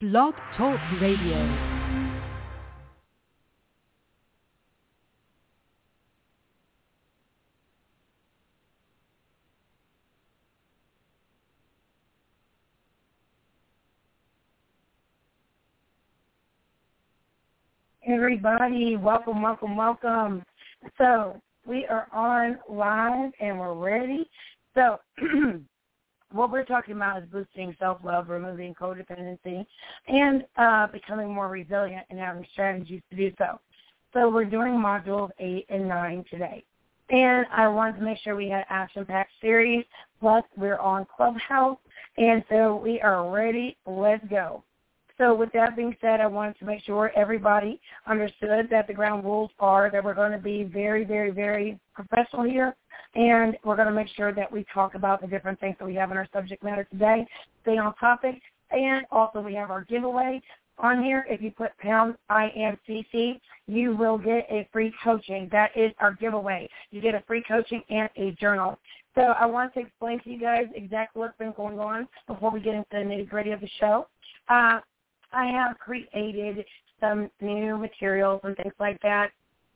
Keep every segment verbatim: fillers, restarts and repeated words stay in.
Blog Talk Radio. Everybody, welcome, welcome, welcome. So we are on live and we're ready. So what we're talking about is boosting self-love, removing codependency, and uh, becoming more resilient and having strategies to do so. So we're doing modules eight and nine today. And I wanted to make sure we had action-packed series, plus we're on Clubhouse, and so we are ready. Let's go. So with that being said, I wanted to make sure everybody understood that the ground rules are that we're going to be very, very, very professional here, and we're going to make sure that we talk about the different things that we have in our subject matter today, stay on topic, and also we have our giveaway on here. If you put pound I M C C, you will get a free coaching. That is our giveaway. You get a free coaching and a journal. So I want to explain to you guys exactly what's been going on before we get into the nitty-gritty of the show. Uh, I have created some new materials and things like that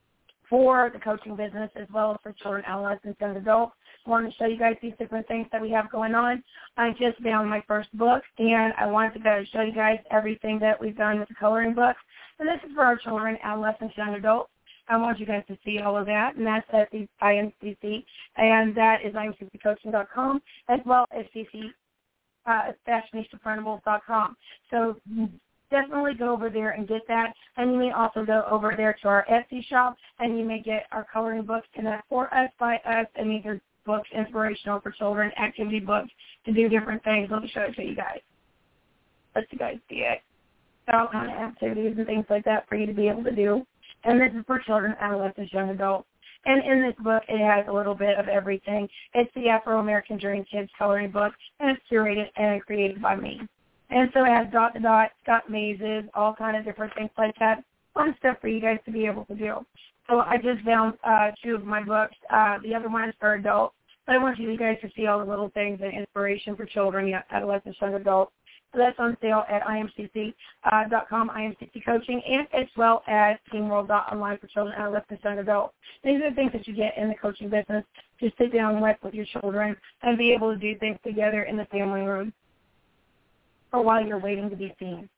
for the coaching business as well as for children, adolescents, and adults. I want to show you guys these different things that we have going on. I just found my first book, and I wanted to go show you guys everything that we've done with the coloring books. And this is for our children, adolescents, and adults. I want you guys to see all of that, and that's at the I M C C, and that is I M C C coaching dot com as well as C C uh, fashionista printables dot com. So definitely go over there and get that. And you may also go over there to our Etsy shop, and you may get our coloring books, and that's for us, by us, and these are books inspirational for children, activity books to do different things. Let me show it to you guys. Let you guys see it. All kind of activities and things like that for you to be able to do. And this is for children, adolescents, young adults. And in this book, it has a little bit of everything. It's the Afro-American Dream Kids coloring book, and it's curated and created by me. And so it has dot to dot, got mazes, all kind of different things like that. Fun stuff for you guys to be able to do. So I just found uh, two of my books. Uh, the other one is for adults. But I want you guys to see all the little things and inspiration for children, adolescents, young adults. So that's on sale at I M C C dot com, I M C C Coaching, and as well as teamworld dot online for children, adolescents, and adults. These are the things that you get in the coaching business to sit down with with your children and be able to do things together in the family room or while you're waiting to be seen.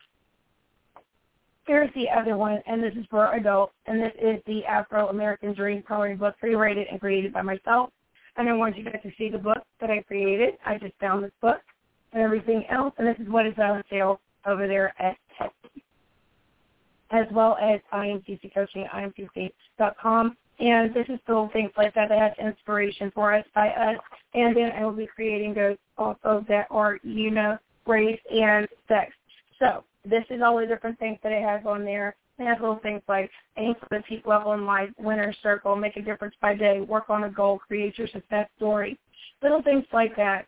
Here's the other one, and this is for adults, and this is the Afro-American Dream coloring book, pre-rated and created by myself. And I want you guys to see the book that I created. I just found this book and everything else, and this is what is on sale over there at Etsy, as well as I M C C Coaching, I M C C dot com. And this is still things like that that has inspiration for us, by us. And then I will be creating those also that are, you know, race, and sex. So this is all the different things that it has on there. It has little things like aim for the peak level in life, winner's circle, make a difference by day, work on a goal, create your success story. Little things like that.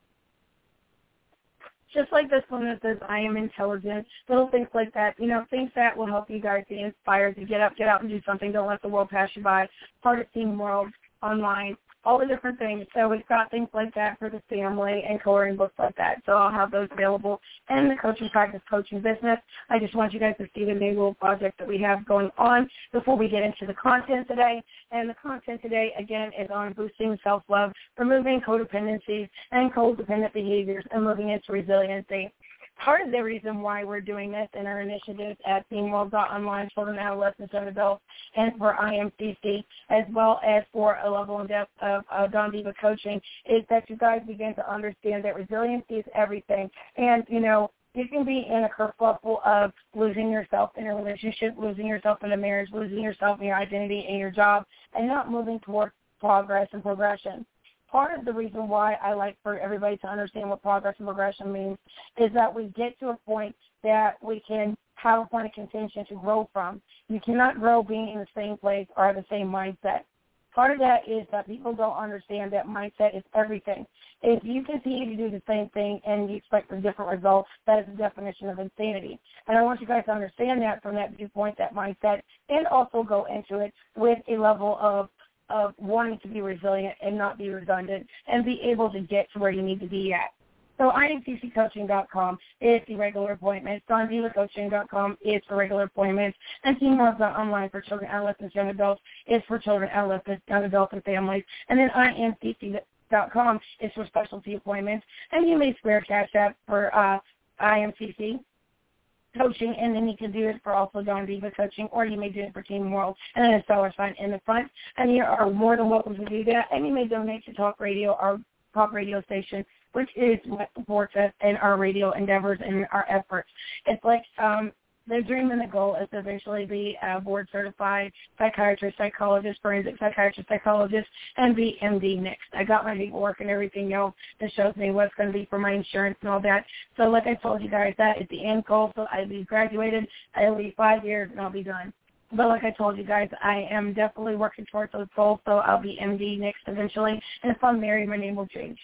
Just like this one that says, I am intelligent, little things like that, you know, things that will help you guys be inspired to get up, get out and do something. Don't let the world pass you by. Part of Team World online, all the different things. So we've got things like that for the family and coloring books like that. So I'll have those available in the Coaching Practice Coaching business. I just want you guys to see the new little project that we have going on before we get into the content today. And the content today, again, is on boosting self-love, removing codependencies and codependent behaviors, and moving into resiliency. Part of the reason why we're doing this in our initiatives at teamworld dot online, children, adolescents, and adults, and for I M C C, as well as for a level and depth of uh, Don Diva coaching, is that you guys begin to understand that resiliency is everything. And, you know, you can be in a kerfuffle of losing yourself in a relationship, losing yourself in a marriage, losing yourself in your identity and your job, and not moving towards progress and progression. Part of the reason why I like for everybody to understand what progress and progression means is that we get to a point that we can have a point of contention to grow from. You cannot grow being in the same place or the same mindset. Part of that is that people don't understand that mindset is everything. If you continue to do the same thing and you expect a different result, that is the definition of insanity. And I want you guys to understand that from that viewpoint, that mindset, and also go into it with a level of of wanting to be resilient and not be redundant and be able to get to where you need to be at. So I am C C coaching dot com is the regular appointments. Dawn Diva Coaching dot com is for regular appointments. And Teen Moms Online for children, adolescents, young adults is for children, adolescents, young adults, and families. And then I am C C dot com is for specialty appointments. And you may square Cash App for uh, I am C C Coaching, and then you can do it for also Dawn Diva Coaching, or you may do it for Team World, and then a dollar sign in the front. And you are more than welcome to do that. And you may donate to Talk Radio, our talk radio station, which is what supports us in our radio endeavors and our efforts. It's like um, the dream and the goal is to eventually be a board-certified psychiatrist, psychologist, forensic psychiatrist, psychologist, and be M D next. I got my paperwork and everything else that shows me what's going to be for my insurance and all that. So like I told you guys, that is the end goal. So I'll be graduated. It'll be five years, and I'll be done. But like I told you guys, I am definitely working towards those goals, so I'll be M D next eventually. And if I'm married, my name will change.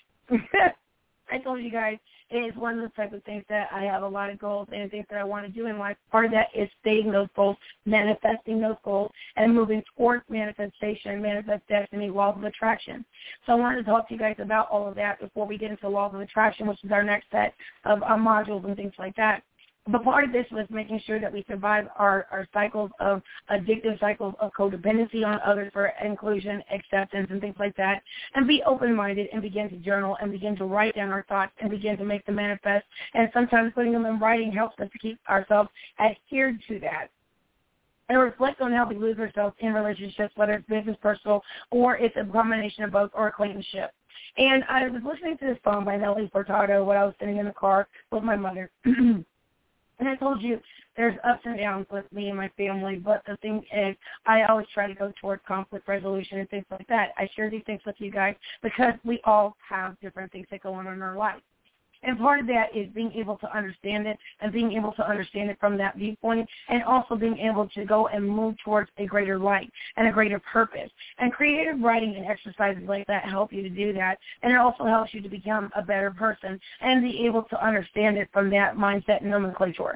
I told you guys, it is one of the type of things that I have a lot of goals and things that I want to do in life. Part of that is stating those goals, manifesting those goals, and moving towards manifestation, manifest destiny, laws of attraction. So I wanted to talk to you guys about all of that before we get into laws of attraction, which is our next set of uh, modules and things like that. But part of this was making sure that we survive our, our cycles of addictive cycles of codependency on others for inclusion, acceptance, and things like that, and be open-minded and begin to journal and begin to write down our thoughts and begin to make them manifest. And sometimes putting them in writing helps us to keep ourselves adhered to that. And reflect on how we lose ourselves in relationships, whether it's business, personal, or it's a combination of both, or acquaintanceship. And I was listening to this song by Nelly Furtado when I was sitting in the car with my mother. And I told you there's ups and downs with me and my family, but the thing is I always try to go towards conflict resolution and things like that. I share these things with you guys because we all have different things that go on in our life. And part of that is being able to understand it and being able to understand it from that viewpoint, and also being able to go and move towards a greater light and a greater purpose. And creative writing and exercises like that help you to do that, and it also helps you to become a better person and be able to understand it from that mindset and nomenclature.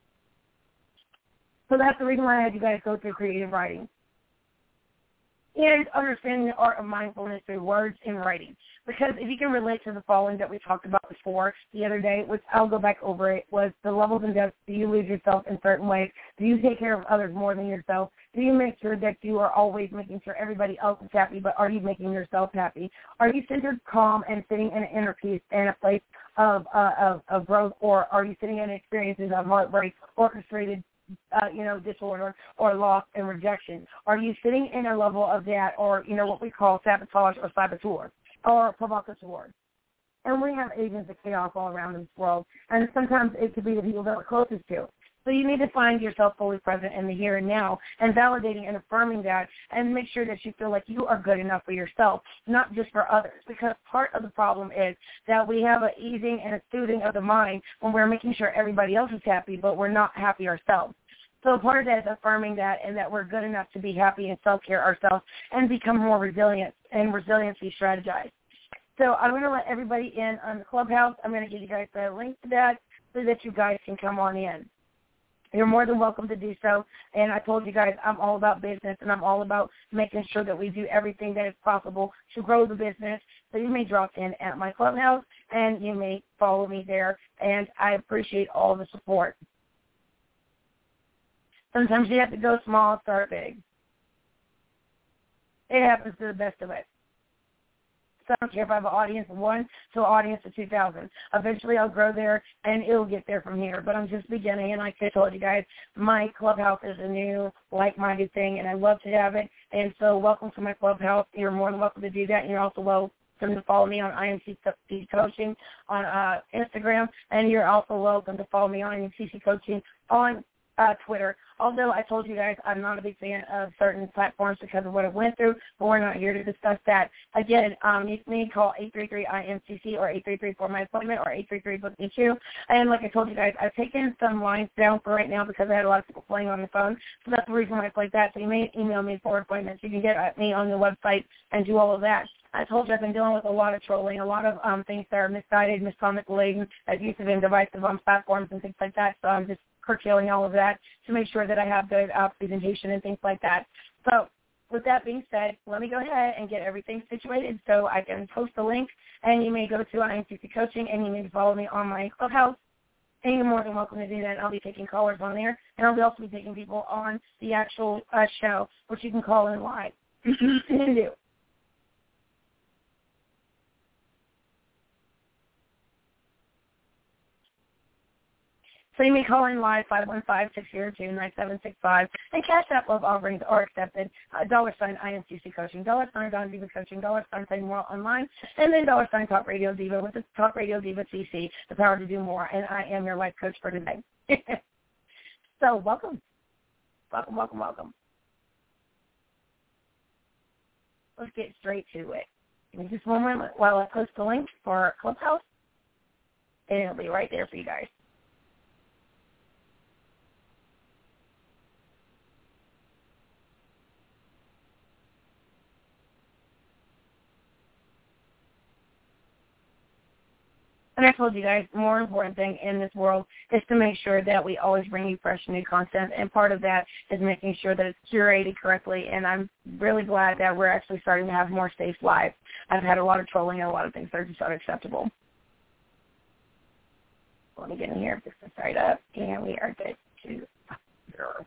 So that's the reason why I had you guys go through creative writing. And understanding the art of mindfulness through words and writing. Because if you can relate to the following that we talked about before the other day, which I'll go back over it, was the levels and depths. Do you lose yourself in certain ways? Do you take care of others more than yourself? Do you make sure that you are always making sure everybody else is happy, but are you making yourself happy? Are you centered, calm, and sitting in an inner peace and a place of, uh, of, of growth, or are you sitting in experiences of heartbreak, orchestrated Uh, you know, disorder or loss and rejection? Are you sitting in a level of that, or, you know, what we call sabotage or saboteur or provocateur? And we have agents of chaos all around this world, and sometimes it could be the people that we're closest to. So you need to find yourself fully present in the here and now and validating and affirming that, and make sure that you feel like you are good enough for yourself, not just for others. Because part of the problem is that we have an easing and a soothing of the mind when we're making sure everybody else is happy, but we're not happy ourselves. So part of that is affirming that, and that we're good enough to be happy and self-care ourselves and become more resilient and resiliency strategize. So I'm going to let everybody in on the Clubhouse. I'm going to give you guys the link to that so that you guys can come on in. You're more than welcome to do so. And I told you guys I'm all about business, and I'm all about making sure that we do everything that is possible to grow the business. So you may drop in at my Clubhouse, and you may follow me there, and I appreciate all the support. Sometimes you have to go small, start big. It happens to the best of us. So I don't care if I have an audience of one to an audience of two thousand. Eventually I'll grow there, and it'll get there from here. But I'm just beginning, and like I told you guys, my Clubhouse is a new, like-minded thing, and I love to have it. And so welcome to my Clubhouse. You're more than welcome to do that, and you're also welcome to follow me on I M C C Coaching on uh, Instagram, and you're also welcome to follow me on I M C C Coaching on Uh, Twitter. Although I told you guys I'm not a big fan of certain platforms because of what I went through, but we're not here to discuss that. Again, um, you can call eight three three I M C C or eight three three for my appointment or eight three three book me too. And like I told you guys, I've taken some lines down for right now because I had a lot of people playing on the phone, so that's the reason why it's like that. So you may email me for appointments. You can get at me on the website and do all of that. I told you I've been dealing with a lot of trolling, a lot of um, things that are misguided, miscommunicated, abusive and divisive on platforms and things like that, so I'm just curtailing all of that to make sure that I have good uh, presentation and things like that. So with that being said, let me go ahead and get everything situated so I can post the link, and you may go to I M C C Coaching, and you may follow me on my Clubhouse, and you're more than welcome to do that. I'll be taking callers on there, and I'll be also be taking people on the actual uh, show, which you can call in live. and do. So you may call in live five one five, six zero two, nine seven six five, and Cash App Love offerings are accepted. Uh, dollar sign I M C C Coaching, dollar sign Don Diva Coaching, dollar sign Thing World Online, and then dollar sign Talk Radio Diva with the Talk Radio Diva C C, the power to do more. And I am your life coach for today. So welcome, welcome, welcome, welcome. Let's get straight to it. Give me just one moment while I post the link for our Clubhouse, and it'll be right there for you guys. And I told you guys, the more important thing in this world is to make sure that we always bring you fresh new content, and part of that is making sure that it's curated correctly, and I'm really glad that we're actually starting to have more safe lives. I've had a lot of trolling and a lot of things that are just unacceptable. Let me get in here, this is right up, and we are good to go.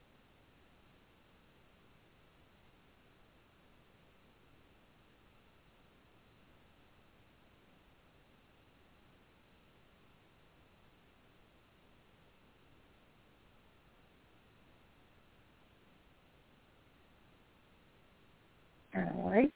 All right.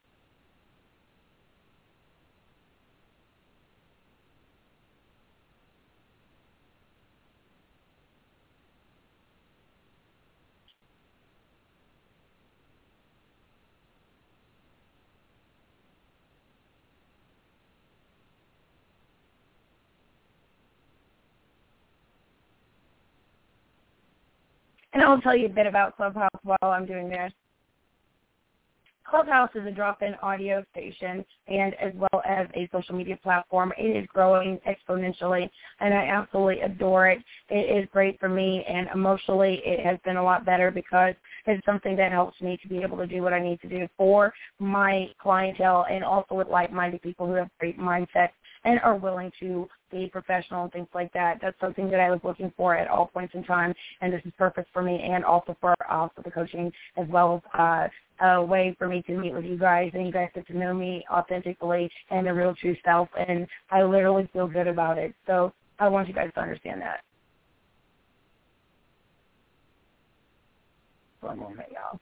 And I'll tell you a bit about Clubhouse while I'm doing this. Clubhouse is a drop-in audio station and as well as a social media platform. It is growing exponentially, and I absolutely adore it. It is great for me, and emotionally it has been a lot better because it's something that helps me to be able to do what I need to do for my clientele and also with like-minded people who have great mindsets and are willing to be professional and things like that. That's something that I was looking for at all points in time, and this is perfect for me and also for also the coaching as well as uh, a way for me to meet with you guys, and you guys get to know me authentically and the real true self, and I literally feel good about it. So I want you guys to understand that. One moment, y'all.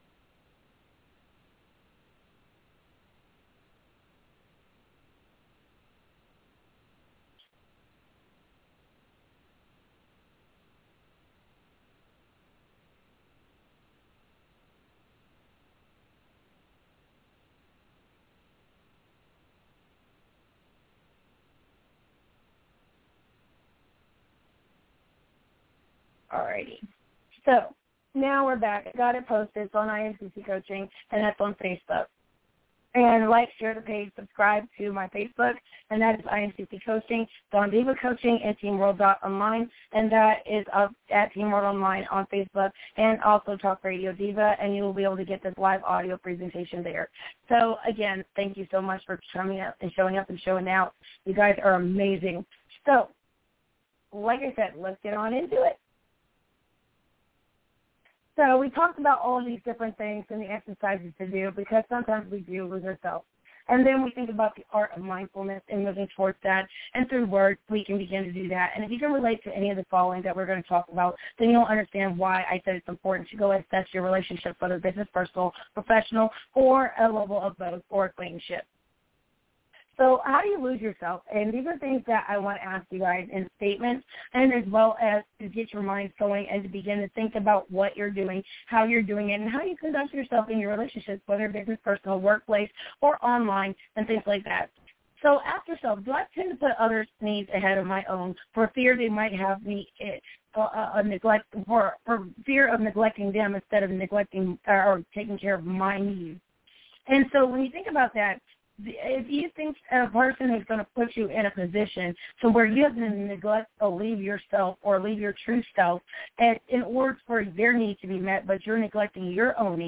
Alrighty. So now we're back. I got it posted. It's on I M C C Coaching, and that's on Facebook. And like, share the page, subscribe to my Facebook, and that is I M C C Coaching, Don Diva Coaching, and Team World Online, and that is up at Team World Online on Facebook, and also Talk Radio Diva, and you will be able to get this live audio presentation there. So, again, thank you so much for coming up and showing up and showing out. You guys are amazing. So, like I said, let's get on into it. So we talked about all these different things and the exercises to do because sometimes we do lose ourselves. And then we think about the art of mindfulness and moving towards that. And through work, we can begin to do that. And if you can relate to any of the following that we're going to talk about, then you'll understand why I said it's important to go assess your relationship, whether business, personal, professional, or a level of both or acquaintanceship. So how do you lose yourself? And these are things that I want to ask you guys in statements and as well as to get your minds going and to begin to think about what you're doing, how you're doing it, and how you conduct yourself in your relationships, whether business, personal, workplace, or online, and things like that. So ask yourself, do I tend to put others' needs ahead of my own for fear they might have me uh, uh, neglect for, for fear of neglecting them instead of neglecting uh, or taking care of my needs? And so when you think about that, if you think a person is going to put you in a position to where you have to neglect or leave yourself or leave your true self and in order for their needs to be met, but you're neglecting your own needs,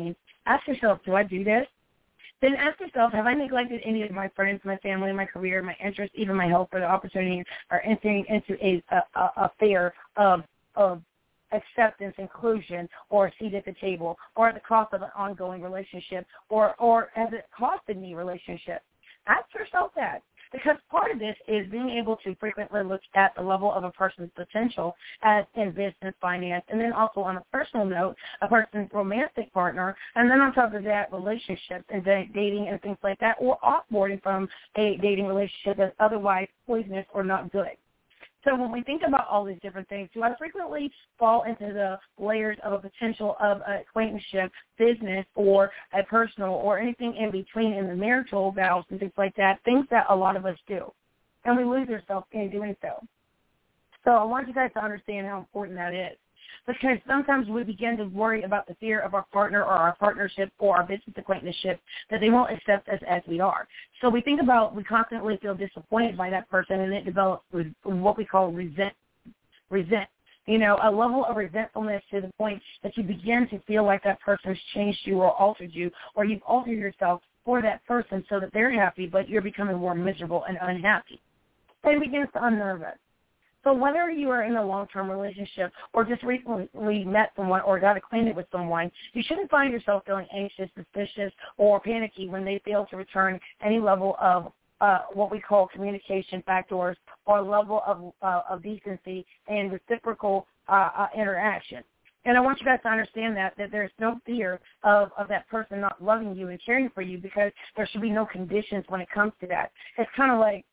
ask yourself, do I do this? Then ask yourself, have I neglected any of my friends, my family, my career, my interests, even my health or the opportunity, or entering into a, a, a affair of, of acceptance, inclusion, or a seat at the table, or at the cost of an ongoing relationship, or, or has it costed me relationship? Ask yourself that. Because part of this is being able to frequently look at the level of a person's potential as in business, finance, and then also on a personal note, a person's romantic partner, and then on top of that, relationships and dating and things like that, or offboarding from a dating relationship that's otherwise poisonous or not good. So when we think about all these different things, do I frequently fall into the layers of a potential of an acquaintanceship, business, or a personal, or anything in between in the marital vows and things like that, things that a lot of us do, and we lose ourselves in doing so. So I want you guys to understand how important that is, because sometimes we begin to worry about the fear of our partner or our partnership or our business acquaintanceship that they won't accept us as we are. So we think about, we constantly feel disappointed by that person, and it develops what we call resent, resent. You know, a level of resentfulness to the point that you begin to feel like that person's changed you or altered you, or you've altered yourself for that person so that they're happy, but you're becoming more miserable and unhappy. It begins to unnerve us. So whether you are in a long-term relationship or just recently met someone or got acquainted with someone, you shouldn't find yourself feeling anxious, suspicious, or panicky when they fail to return any level of uh, what we call communication factors or level of, uh, of decency and reciprocal uh, uh, interaction. And I want you guys to understand that, that there's no fear of, of that person not loving you and caring for you, because there should be no conditions when it comes to that. It's kind of like,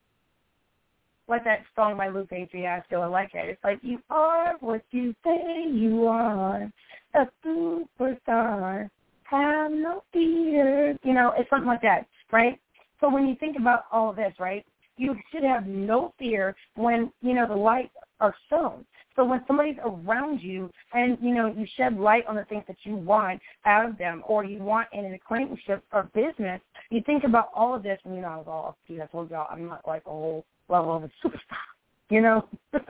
like that song by Lupe Fiasco. I like it. It's like, you are what you say you are, a superstar, have no fear. You know, it's something like that, right? So when you think about all of this, right, you should have no fear when, you know, the lights are shown. So when somebody's around you and, you know, you shed light on the things that you want out of them or you want in an acquaintanceship or business, you think about all of this, and, you know, I was all, geez, I told y'all I'm not like a whole level of a superstar, you know.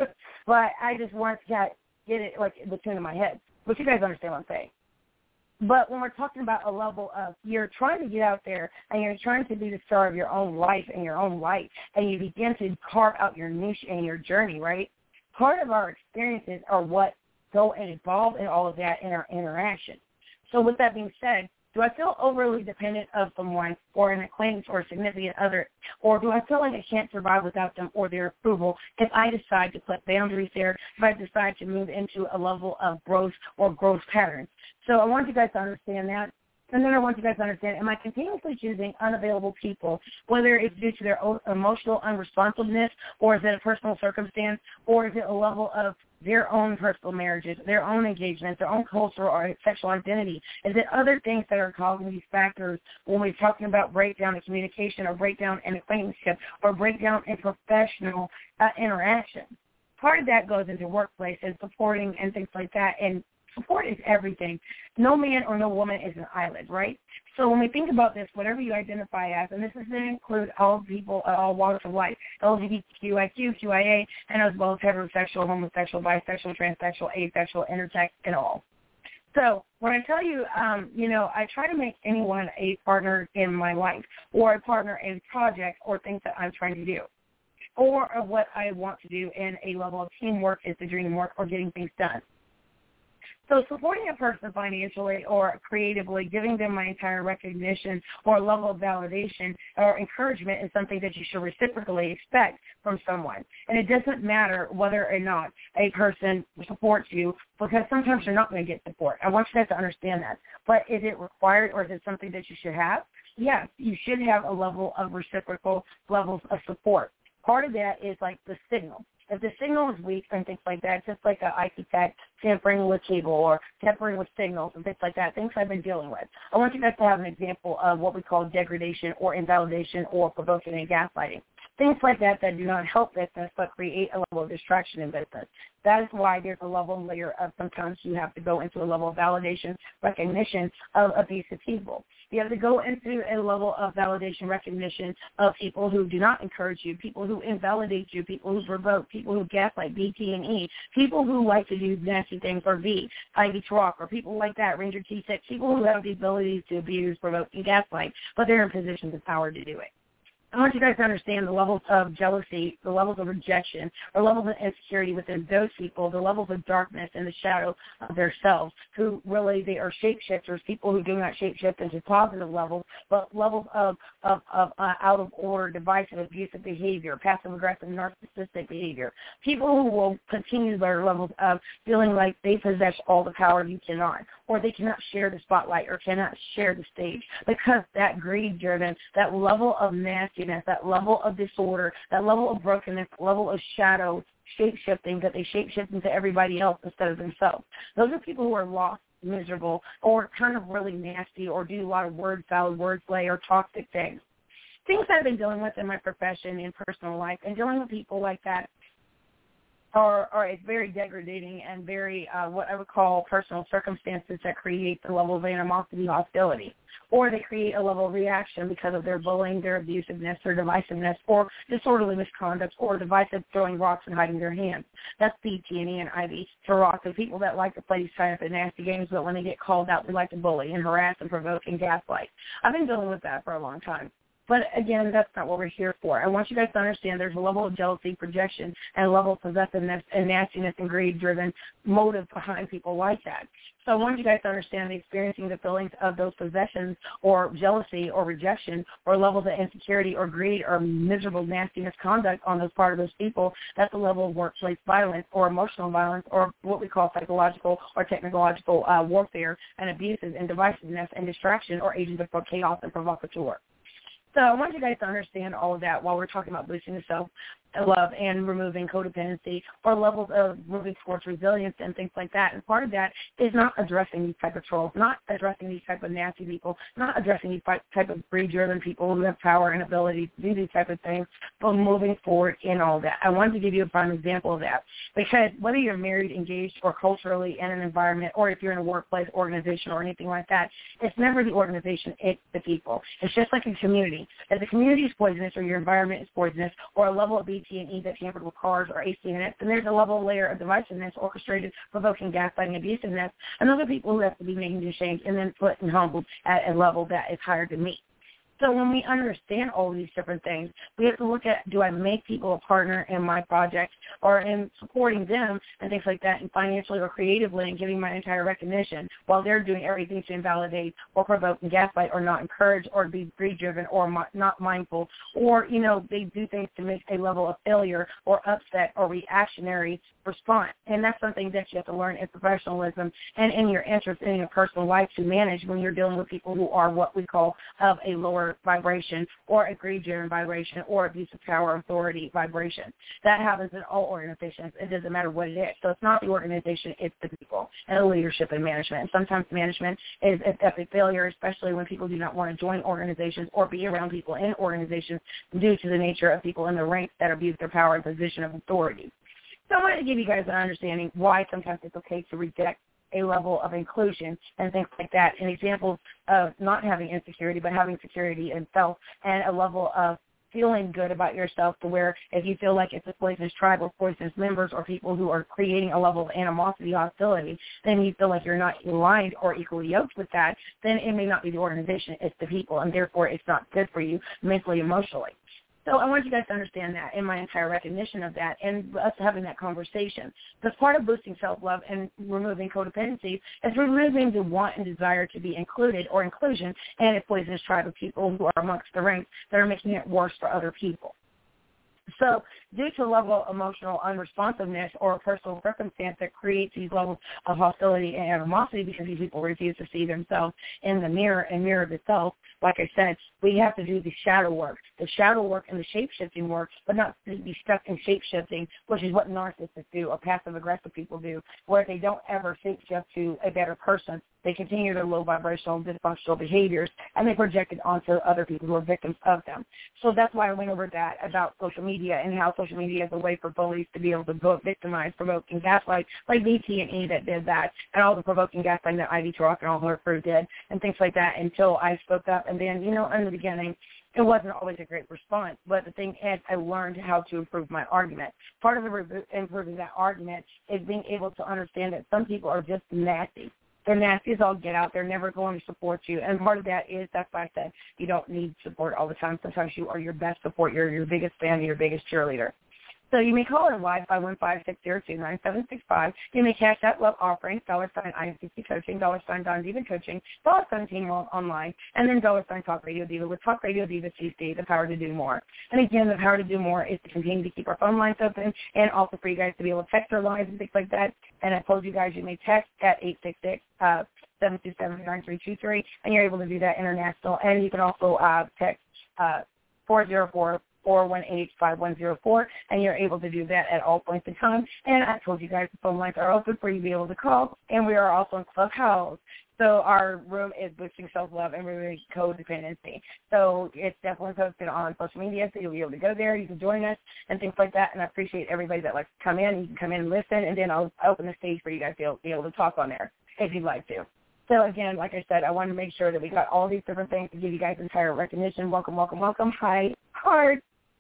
But I just wanted to get, get it, like, in the tune of my head. But you guys understand what I'm saying. But when we're talking about a level of you're trying to get out there and you're trying to be the star of your own life and your own light, and you begin to carve out your niche and your journey, right? Part of our experiences are what go and evolve in all of that in our interaction. So with that being said, do I feel overly dependent of someone or an acquaintance or a significant other, or do I feel like I can't survive without them or their approval if I decide to put boundaries there, if I decide to move into a level of growth or growth patterns? So I want you guys to understand that. And then I want you guys to understand, am I continuously choosing unavailable people, whether it's due to their own emotional unresponsiveness, or is it a personal circumstance, or is it a level of their own personal marriages, their own engagements, their own cultural or sexual identity? Is it other things that are causing these factors when we're talking about breakdown in communication or breakdown in acquaintanceship or breakdown in professional uh, interaction? Part of that goes into workplace and supporting and things like that, and support is everything. No man or no woman is an island, right? So when we think about this, whatever you identify as, and this is to include all people, all walks of life, L G B T Q I Q, Q I A, and as well as heterosexual, homosexual, bisexual, transsexual, asexual, intersex, and all. So when I tell you, um, you know, I try to make anyone a partner in my life or a partner in projects or things that I'm trying to do, or of what I want to do in a level of teamwork is the dream work or getting things done. So supporting a person financially or creatively, giving them my entire recognition or level of validation or encouragement is something that you should reciprocally expect from someone. And it doesn't matter whether or not a person supports you, because sometimes you're not going to get support. I want you guys to understand that. But is it required, or is it something that you should have? Yes, you should have a level of reciprocal levels of support. Part of that is like the signal. If the signal is weak and things like that, just like an I T tech tampering with cable or tampering with signals and things like that, things I've been dealing with. I want you guys to have an example of what we call degradation or invalidation or provoking and gaslighting. things like that that do not help business but create a level of distraction in business. That is why there's a level and layer of sometimes you have to go into a level of validation, recognition of abusive people. You have to go into a level of validation, recognition of people who do not encourage you, people who invalidate you, people who provoke, people who gaslight, B, T, and E, people who like to do nasty things, or V, Ivy Rock, or people like that, Ranger T six, people who have the ability to abuse, provoke, and gaslight, but they're in positions of power to do it. I want you guys to understand the levels of jealousy, the levels of rejection, the levels of insecurity within those people, the levels of darkness and the shadow of their selves, who really, they are shapeshifters, people who do not shapeshift into positive levels, but levels of, of, of uh, out of order, divisive, abusive behavior, passive-aggressive, narcissistic behavior, people who will continue their levels of feeling like they possess all the power you cannot, or they cannot share the spotlight or cannot share the stage, because that greed-driven, that level of nastiness, that level of disorder, that level of brokenness, level of shadow, shape-shifting, that they shape-shift into everybody else instead of themselves. Those are people who are lost, miserable, or kind of really nasty, or do a lot of word salad, wordplay, or toxic things. Things that I've been dealing with in my profession, in personal life, and dealing with people like that are, are it's very degrading and very uh, what I would call personal circumstances that create the level of animosity, hostility, or they create a level of reaction because of their bullying, their abusiveness, their divisiveness, or disorderly misconduct, or divisive throwing rocks and hiding their hands. That's B, T, and E, and Ivy for rocks. The people that like to play these kind of nasty games, but when they get called out, they like to bully and harass and provoke and gaslight. I've been dealing with that for a long time. But, again, that's not what we're here for. I want you guys to understand there's a level of jealousy, projection, and a level of possessiveness and nastiness and greed-driven motive behind people like that. So I want you guys to understand the experiencing the feelings of those possessions or jealousy or rejection or levels of insecurity or greed or miserable nasty misconduct on those part of those people. That's a level of workplace violence or emotional violence or what we call psychological or technological uh, warfare and abuses and divisiveness and distraction or agents of chaos and provocateur. So I want you guys to understand all of that while we're talking about boosting the self-love and removing codependency or levels of moving towards resilience and things like that. And part of that is not addressing these type of trolls, not addressing these type of nasty people, not addressing these type of greed-driven people who have power and ability to do these type of things, but moving forward in all that. I wanted to give you a prime example of that because whether you're married, engaged, or culturally in an environment, or if you're in a workplace, organization, or anything like that, it's never the organization, it's the people. It's just like a community. If the community is poisonous or your environment is poisonous or a level of B, T, and E that's hampered with cars or A C in it, then there's a level layer of divisiveness, orchestrated, provoking, gaslighting, abusiveness, and those are people who have to be made ashamed and then put and humbled at a level that is higher to meet. So when we understand all of these different things, we have to look at, do I make people a partner in my project or in supporting them and things like that, and financially or creatively and giving my entire recognition while they're doing everything to invalidate or provoke and gaslight or not encourage or be greed-driven or mi- not mindful, or, you know, they do things to make a level of failure or upset or reactionary response. And that's something that you have to learn in professionalism and in your interest in your personal life to manage when you're dealing with people who are what we call of a lower vibration or a greed-driven vibration or abusive power authority vibration. That happens in all organizations. It doesn't matter what it is. So it's not the organization, it's the people and the leadership and management. And sometimes management is an epic failure, especially when people do not want to join organizations or be around people in organizations due to the nature of people in the ranks that abuse their power and position of authority. So I wanted to give you guys an understanding why sometimes it's okay to reject a level of inclusion and things like that, and examples of not having insecurity but having security in self and a level of feeling good about yourself to where if you feel like it's a poisonous tribe or poisonous members or people who are creating a level of animosity, hostility, then you feel like you're not aligned or equally yoked with that, then it may not be the organization, it's the people, and therefore it's not good for you mentally, emotionally. So I want you guys to understand that in my entire recognition of that and us having that conversation. Because part of boosting self-love and removing codependency is removing the want and desire to be included or inclusion in a poisonous tribe of people who are amongst the ranks that are making it worse for other people. So due to a level of emotional unresponsiveness or a personal circumstance that creates these levels of hostility and animosity because these people refuse to see themselves in the mirror and mirror the self. Like I said, we have to do the shadow work, the shadow work and the shape-shifting work, but not to be stuck in shape-shifting, which is what narcissists do or passive-aggressive people do, where they don't ever shape-shift to a better person. They continue their low vibrational, dysfunctional behaviors, and they project it onto other people who are victims of them. So that's why I went over that about social media and how social media is a way for bullies to be able to vote, victimize, provoke, and gaslight, like B T and E that did that, and all the provoking gaslighting that Ivy Rock and all her crew did, and things like that until I spoke up. And then, you know, in the beginning, it wasn't always a great response, but the thing is I learned how to improve my argument. Part of the improving that argument is being able to understand that some people are just nasty. They're nasty as all get out. They're never going to support you. And part of that is, that's why I said you don't need support all the time. Sometimes you are your best support. You're your biggest fan, your biggest cheerleader. So you may call in live five one five, six zero two, nine seven six five. You may cash out love offerings, dollar sign I M C C Coaching, dollar sign Don Diva Coaching, dollar seventeen online, and then dollar sign Talk Radio Diva with Talk Radio Diva C C, the power to do more. And again, the power to do more is to continue to keep our phone lines open and also for you guys to be able to text our lines and things like that. And I told you guys you may text at eight six six, seven two seven, nine three two three, and you're able to do that international. And you can also uh, text uh, four zero four, four one eight, five one zero four, and you're able to do that at all points in time. And I told you guys the phone lines are open for you to be able to call, and we are also in Clubhouse. So our room is Boosting Self-Love and Removing Codependency. So it's definitely posted on social media, so you'll be able to go there. You can join us and things like that, and I appreciate everybody that likes to come in. You can come in and listen, and then I'll open the stage for you guys to be able to talk on there if you'd like to. So, again, like I said, I wanted to make sure that we got all these different things to give you guys entire recognition. Welcome, welcome, welcome. Hi, heart.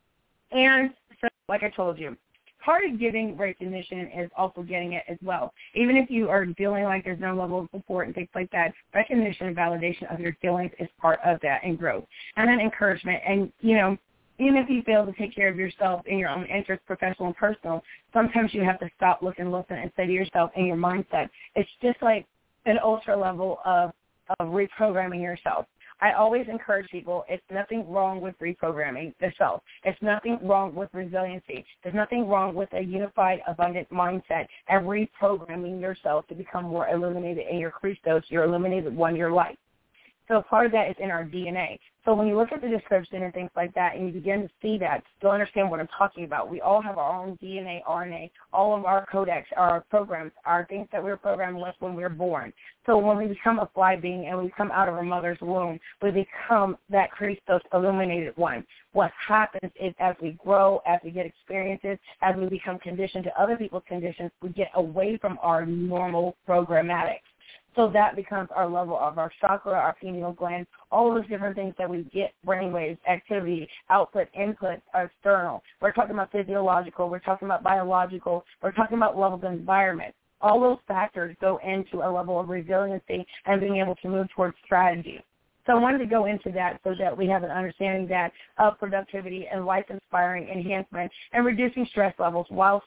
And so, like I told you, part of getting recognition is also getting it as well. Even if you are feeling like there's no level of support and things like that, recognition and validation of your feelings is part of that and growth. And then encouragement. And, you know, even if you fail to take care of yourself in your own interest, professional and personal, sometimes you have to stop, look, and listen and say to yourself in your mindset, it's just like an ultra level of, of reprogramming yourself. I always encourage people, it's nothing wrong with reprogramming the self. It's nothing wrong with resiliency. There's nothing wrong with a unified, abundant mindset and reprogramming yourself to become more illuminated in your Christos, your illuminated one, your light. So part of that is in our D N A. So when you look at the description and things like that and you begin to see that, you'll understand what I'm talking about. We all have our own D N A, R N A, all of our codex, our programs, our things that we were programmed with when we were born. So when we become a fly being and we come out of our mother's womb, we become that Christos illuminated one. What happens is as we grow, as we get experiences, as we become conditioned to other people's conditions, we get away from our normal programmatics. So that becomes our level of our chakra, our pineal gland, all those different things that we get, brainwaves, activity, output, input, external. We're talking about physiological. We're talking about biological. We're talking about levels of environment. All those factors go into a level of resiliency and being able to move towards strategy. So I wanted to go into that so that we have an understanding that of productivity and life-inspiring enhancement and reducing stress levels while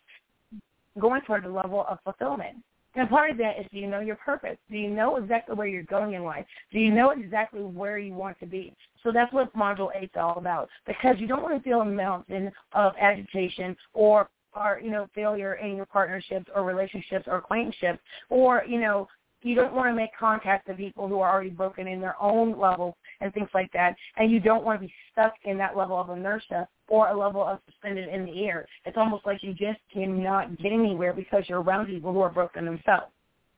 going toward the level of fulfillment. And part of that is, do you know your purpose? Do you know exactly where you're going in life? Do you know exactly where you want to be? So that's what Module eight is all about, because you don't want to feel a mountain of agitation or, or, you know, failure in your partnerships or relationships or acquaintanceships, or, you know, you don't want to make contact with people who are already broken in their own level and things like that, and you don't want to be stuck in that level of inertia or a level of suspended in the air. It's almost like you just cannot get anywhere because you're around people who are broken themselves.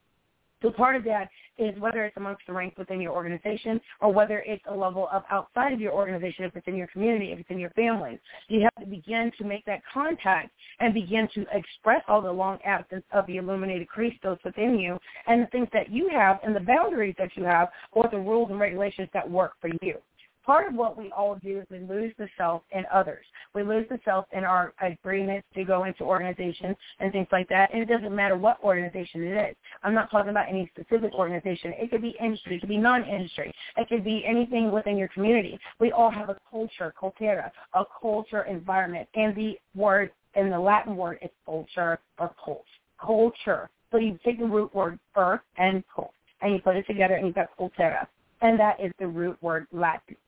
So part of that is whether it's amongst the ranks within your organization or whether it's a level of outside of your organization, if it's in your community, if it's in your family. You have to begin to make that contact and begin to express all the long absence of the illuminated Christos within you and the things that you have and the boundaries that you have or the rules and regulations that work for you. Part of what we all do is we lose the self in others. We lose the self in our agreements to go into organizations and things like that. And it doesn't matter what organization it is. I'm not talking about any specific organization. It could be industry. It could be non-industry. It could be anything within your community. We all have a culture, cultura, a culture environment. And the word, in the Latin word, is culture or cult. Culture. So you take the root word earth and cult, and you put it together and you've got cultura. And that is the root word Latin.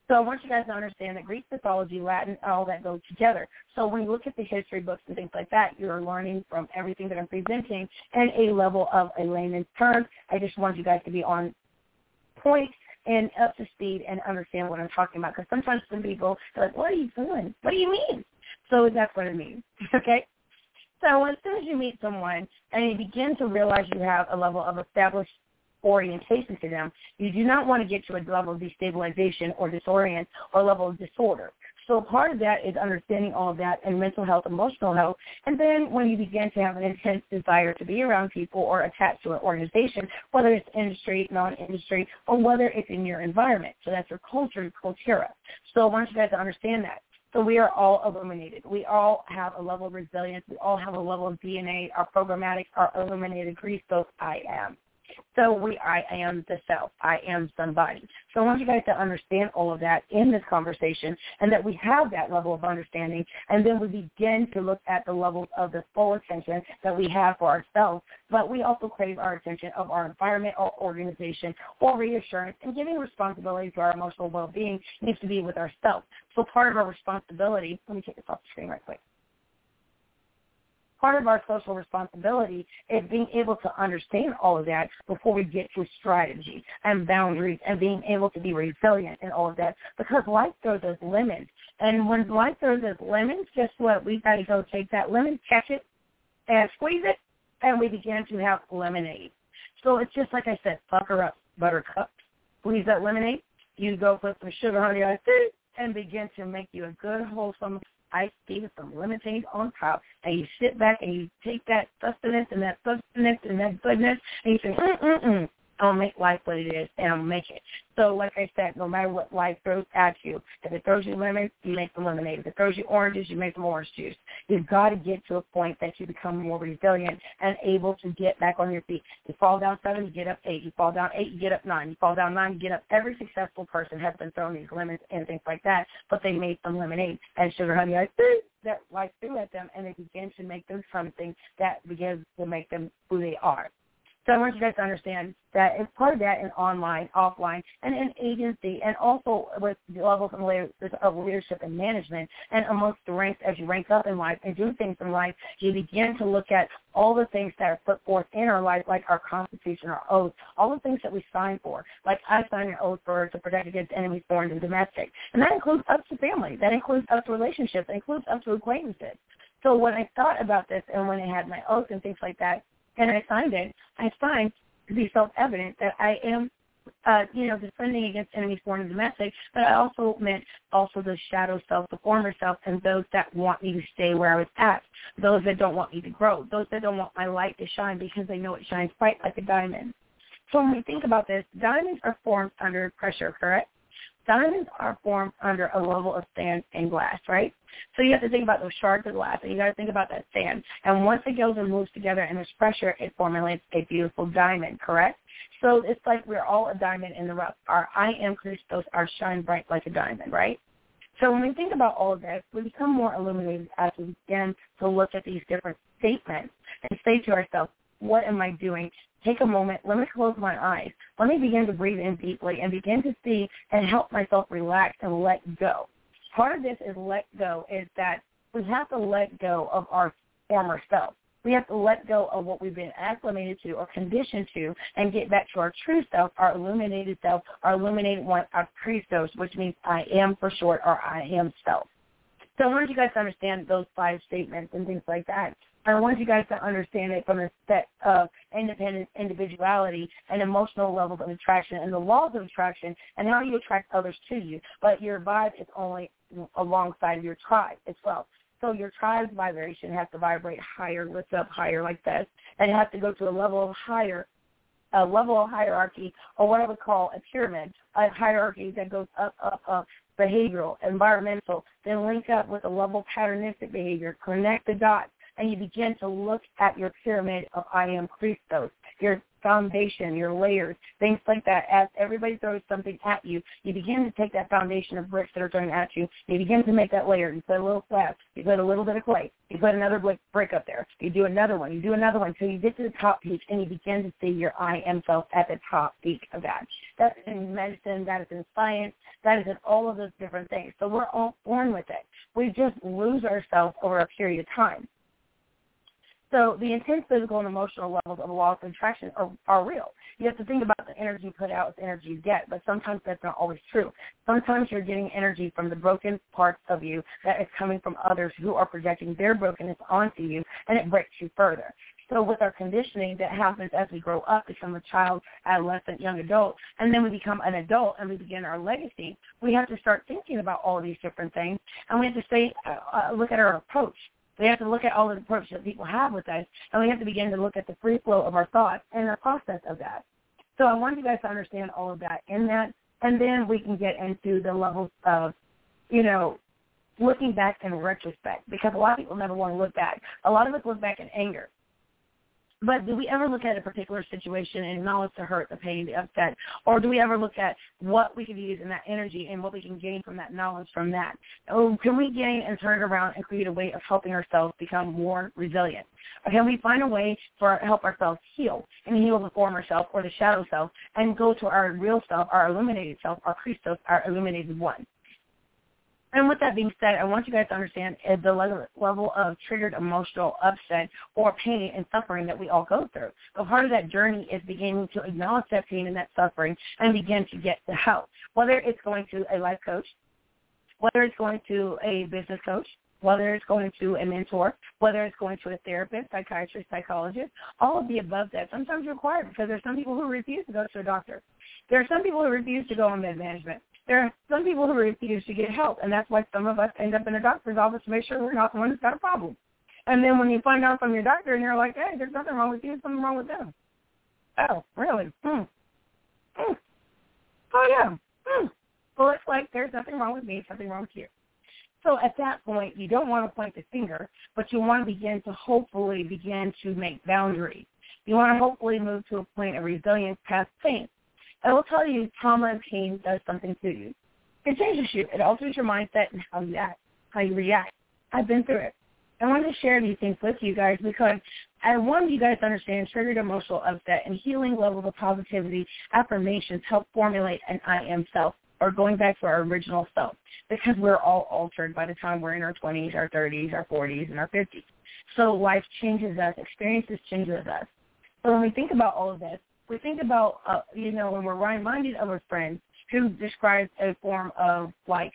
So I want you guys to understand that Greek mythology, Latin, all that go together. So when you look at the history books and things like that, you're learning from everything that I'm presenting and a level of a layman's terms. I just want you guys to be on point and up to speed and understand what I'm talking about. Because sometimes some people are like, what are you doing? What do you mean? So that's what it means, okay? So as soon as you meet someone and you begin to realize you have a level of established orientation to them, you do not want to get to a level of destabilization or disorient or level of disorder. So part of that is understanding all of that and mental health, emotional health. And then when you begin to have an intense desire to be around people or attached to an organization, whether it's industry, non-industry, or whether it's in your environment. So that's your culture, cultura. So I want you guys to understand that. So we are all illuminated. We all have a level of resilience. We all have a level of D N A. Our programmatics are illuminated. Christos, I am. So we, I am the self. I am somebody. So I want you guys to understand all of that in this conversation and that we have that level of understanding, and then we begin to look at the levels of the full attention that we have for ourselves, but we also crave our attention of our environment or organization or reassurance, and giving responsibility to our emotional well-being needs to be with ourselves. So part of our responsibility, let me take this off the screen right quick. Part of our social responsibility is being able to understand all of that before we get to strategy and boundaries and being able to be resilient and all of that, because life throws us lemons. And when life throws us lemons, guess what? We've got to go take that lemon, catch it, and squeeze it, and we begin to have lemonade. So it's just like I said, fuck her up, buttercup. Squeeze that lemonade. You go put some sugar, honey, ice, and begin to make you a good, wholesome iced tea with some lemonade on top, and you sit back and you take that sustenance and that sustenance and that goodness, and you say, mm-mm-mm, I'll make life what it is, and I'll make it. So like I said, no matter what life throws at you, if it throws you lemons, you make the lemonade. If it throws you oranges, you make the orange juice. You've got to get to a point that you become more resilient and able to get back on your feet. You fall down seven, you get up eight. You fall down eight, you get up nine. You fall down nine, you get up. Every successful person has been thrown these lemons and things like that, but they made some lemonade and sugar, honey, ice, that life threw at them, and it begins to make them something that begins to make them who they are. So I want you guys to understand that it's part of that in online, offline, and in agency, and also with the levels and layers of leadership and management, and amongst the ranks as you rank up in life and do things in life, you begin to look at all the things that are put forth in our life, like our Constitution, our oath, all the things that we sign for. Like I signed an oath for to protect against enemies, foreign and domestic, and that includes up to family, that includes up to relationships, that includes up to acquaintances. So when I thought about this and when I had my oath and things like that, and I signed it, I signed to be self-evident that I am, uh, you know, defending against enemies, foreign and domestic, but I also meant also the shadow self, the former self, and those that want me to stay where I was at, those that don't want me to grow, those that don't want my light to shine because they know it shines bright like a diamond. So when we think about this, diamonds are formed under pressure, correct? Diamonds are formed under a level of sand and glass, right? So you have to think about those shards of glass, and you got to think about that sand. And once it goes and moves together and there's pressure, it formulates a beautiful diamond, correct? So it's like we're all a diamond in the rough. Our I am Christos are shine bright like a diamond, right? So when we think about all of this, we become more illuminated as we begin to look at these different statements and say to ourselves, what am I doing? Take a moment. Let me close my eyes. Let me begin to breathe in deeply and begin to see and help myself relax and let go. Part of this is let go is that we have to let go of our former self. We have to let go of what we've been acclimated to or conditioned to and get back to our true self, our illuminated self, our illuminated one, our Christos, which means I am for short, or I am self. So I want you guys to understand those five statements and things like that. I want you guys to understand it from a set of independent individuality and emotional levels of attraction and the laws of attraction and how you attract others to you. But your vibe is only alongside your tribe as well. So your tribe's vibration has to vibrate higher, lift up higher like this, and it has to go to a level of higher, a level of hierarchy, or what I would call a pyramid, a hierarchy that goes up, up, up, behavioral, environmental, then link up with a level of patternistic behavior, connect the dots, and you begin to look at your pyramid of I am Christos, your foundation, your layers, things like that. As everybody throws something at you, you begin to take that foundation of bricks that are thrown at you, you begin to make that layer. You put a little slab, you put a little bit of clay, you put another brick up there, you do another one, you do another one, until you get to the top peak, and you begin to see your I am self at the top peak of that. That's in medicine, that is in science, that is in all of those different things. So we're all born with it. We just lose ourselves over a period of time. So the intense physical and emotional levels of law of attraction are, are real. You have to think about the energy you put out is the energy you get, but sometimes that's not always true. Sometimes you're getting energy from the broken parts of you that is coming from others who are projecting their brokenness onto you, and it breaks you further. So with our conditioning that happens as we grow up, become a child, adolescent, young adult, and then we become an adult and we begin our legacy, we have to start thinking about all these different things, and we have to say, uh, look at our approach. We have to look at all the approaches that people have with us, and we have to begin to look at the free flow of our thoughts and the process of that. So I want you guys to understand all of that in that, and then we can get into the levels of, you know, looking back in retrospect, because a lot of people never want to look back. A lot of us look back in anger. But do we ever look at a particular situation and acknowledge the hurt, the pain, the upset? Or do we ever look at what we can use in that energy and what we can gain from that knowledge from that? Or can we gain and turn it around and create a way of helping ourselves become more resilient? Or can we find a way for help ourselves heal and heal the former self or the shadow self and go to our real self, our illuminated self, our Christos, our illuminated one? And with that being said, I want you guys to understand the level of triggered emotional upset or pain and suffering that we all go through. But part of that journey is beginning to acknowledge that pain and that suffering and begin to get the help, whether it's going to a life coach, whether it's going to a business coach, whether it's going to a mentor, whether it's going to a therapist, psychiatrist, psychologist, all of the above that sometimes required, because there are some people who refuse to go to a doctor. There are some people who refuse to go on med management. There are some people who refuse to get help, and that's why some of us end up in a doctor's office to make sure we're not the one who's got a problem. And then when you find out from your doctor and you're like, hey, there's nothing wrong with you, there's something wrong with them. Oh, really? Hmm. Hmm. Oh, yeah. Hmm. Well, it's like there's nothing wrong with me, something wrong with you. So at that point, you don't want to point the finger, but you want to begin to hopefully begin to make boundaries. You want to hopefully move to a point of resilience past pain. I will tell you, trauma and pain does something to you. It changes you. It alters your mindset and how you act, how you react. I've been through it. I wanted to share these things with you guys because I want you guys to understand triggered emotional upset and healing levels of positivity affirmations help formulate an I am self, or going back to our original self, because we're all altered by the time we're in our twenties, our thirties, our forties, and our fifties. So life changes us. Experiences changes us. So when we think about all of this, we think about, uh, you know, when we're reminded of a friend who describes a form of, like,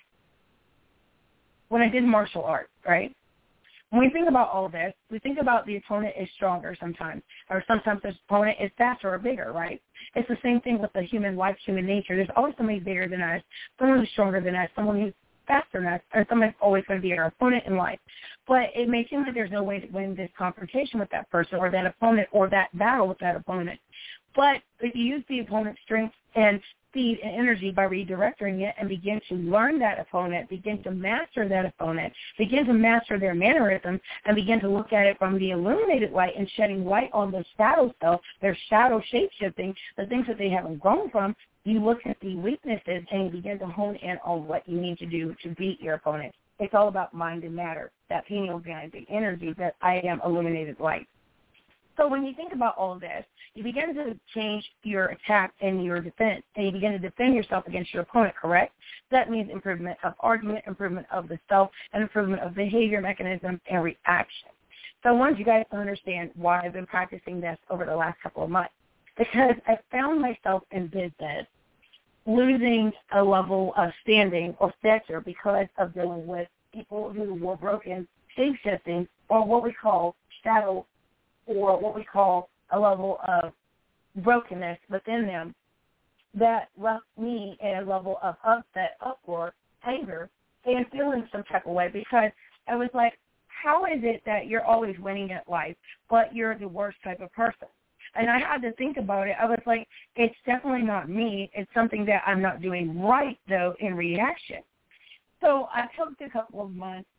when I did martial arts, right? When we think about all this, we think about the opponent is stronger sometimes, or sometimes the opponent is faster or bigger, right? It's the same thing with the human life, human nature. There's always somebody bigger than us, someone who's stronger than us, someone who's faster than us, or somebody's always going to be our opponent in life. But it may seem like there's no way to win this confrontation with that person or that opponent or that battle with that opponent. But if you use the opponent's strength and speed and energy by redirecting it and begin to learn that opponent, begin to master that opponent, begin to master their mannerisms, and begin to look at it from the illuminated light and shedding light on the shadow self, their shadow shape-shifting, the things that they haven't grown from, you look at the weaknesses and you begin to hone in on what you need to do to beat your opponent. It's all about mind and matter, that pineal gland, the energy, that I am illuminated light. So when you think about all of this, you begin to change your attack and your defense, and you begin to defend yourself against your opponent, correct? That means improvement of argument, improvement of the self, and improvement of behavior mechanisms and reaction. So I want you guys to understand why I've been practicing this over the last couple of months, because I found myself in business losing a level of standing or stature because of dealing with people who were broken, shape-shifting, or what we call shadow, or what we call a level of brokenness within them that left me at a level of upset, uproar, anger, and feeling some type of way, because I was like, how is it that you're always winning at life, but you're the worst type of person? And I had to think about it. I was like, it's definitely not me. It's something that I'm not doing right, though, in reaction. So I took a couple of months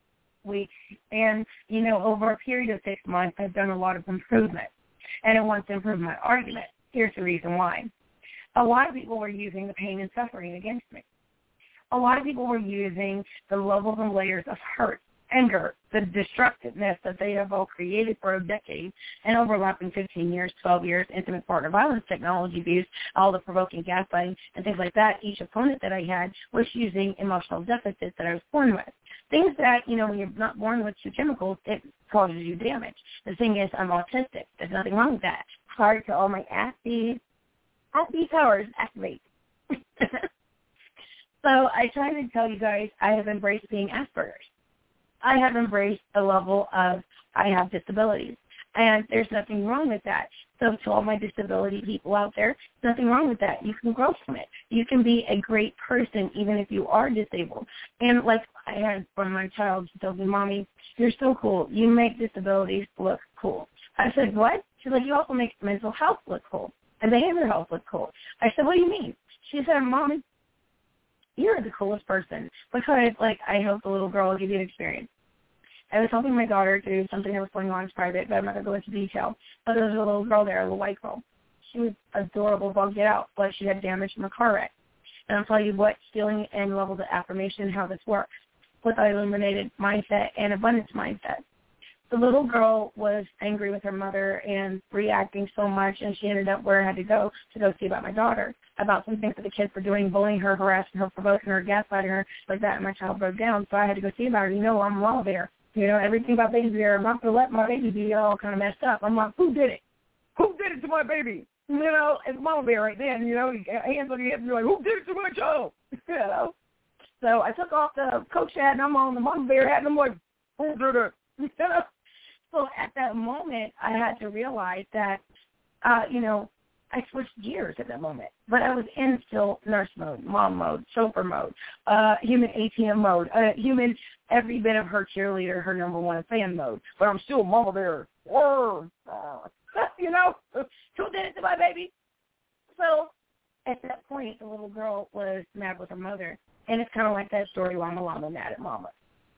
weeks. And, you know, over a period of six months, I've done a lot of improvement. And it wants to improve my argument. Here's the reason why. A lot of people were using the pain and suffering against me. A lot of people were using the levels and layers of hurt, anger, the destructiveness that they have all created for a decade and overlapping fifteen years, twelve years, intimate partner violence, technology abuse, all the provoking gaslighting and things like that. Each opponent that I had was using emotional deficits that I was born with. Things that, you know, when you're not born with two chemicals, it causes you damage. The thing is, I'm autistic. There's nothing wrong with that. Hard to all my active, active powers activate. So I try to tell you guys I have embraced being Asperger's. I have embraced the level of I have disabilities, and there's nothing wrong with that. So to all my disability people out there, there's nothing wrong with that. You can grow from it. You can be a great person even if you are disabled. And like I had from my child, she told me, Mommy, you're so cool. You make disabilities look cool. I said, what? She's like, you also make mental health look cool and behavioral health look cool. I said, what do you mean? She said, Mommy, you're the coolest person because, like, I hope the little girl will give you an experience. I was helping my daughter do something that was going on in private, but I'm not going to go into detail. But there was a little girl there, a little white girl. She was adorable, bug get out, but she had damage from a car wreck. And I'll tell you what stealing and levels of affirmation, how this works with our illuminated mindset and abundance mindset. The little girl was angry with her mother and reacting so much, and she ended up where I had to go to go see about my daughter, about some things that the kids were doing, bullying her, harassing her, provoking her, gaslighting her, like that, and my child broke down. So I had to go see about her. You know, I'm a mama bear. You know, everything about baby bear, I'm not going to let my baby be all kind of messed up. I'm like, who did it? Who did it to my baby? You know, it's mama bear right then, you know, hands on your hips, and you're like, who did it to my child? You know? So I took off the coach hat, and I'm on the mama bear hat, and I'm like, who did it? You know? So at that moment, I had to realize that, uh, you know, I switched gears at that moment. But I was in still nurse mode, mom mode, chauffeur mode, uh, human A T M mode, uh, human every bit of her cheerleader, her number one fan mode. But I'm still mama bear. Whoa. You know, who did it to my baby? So at that point, the little girl was mad with her mother. And it's kind of like that story, Llama Llama mad at mama.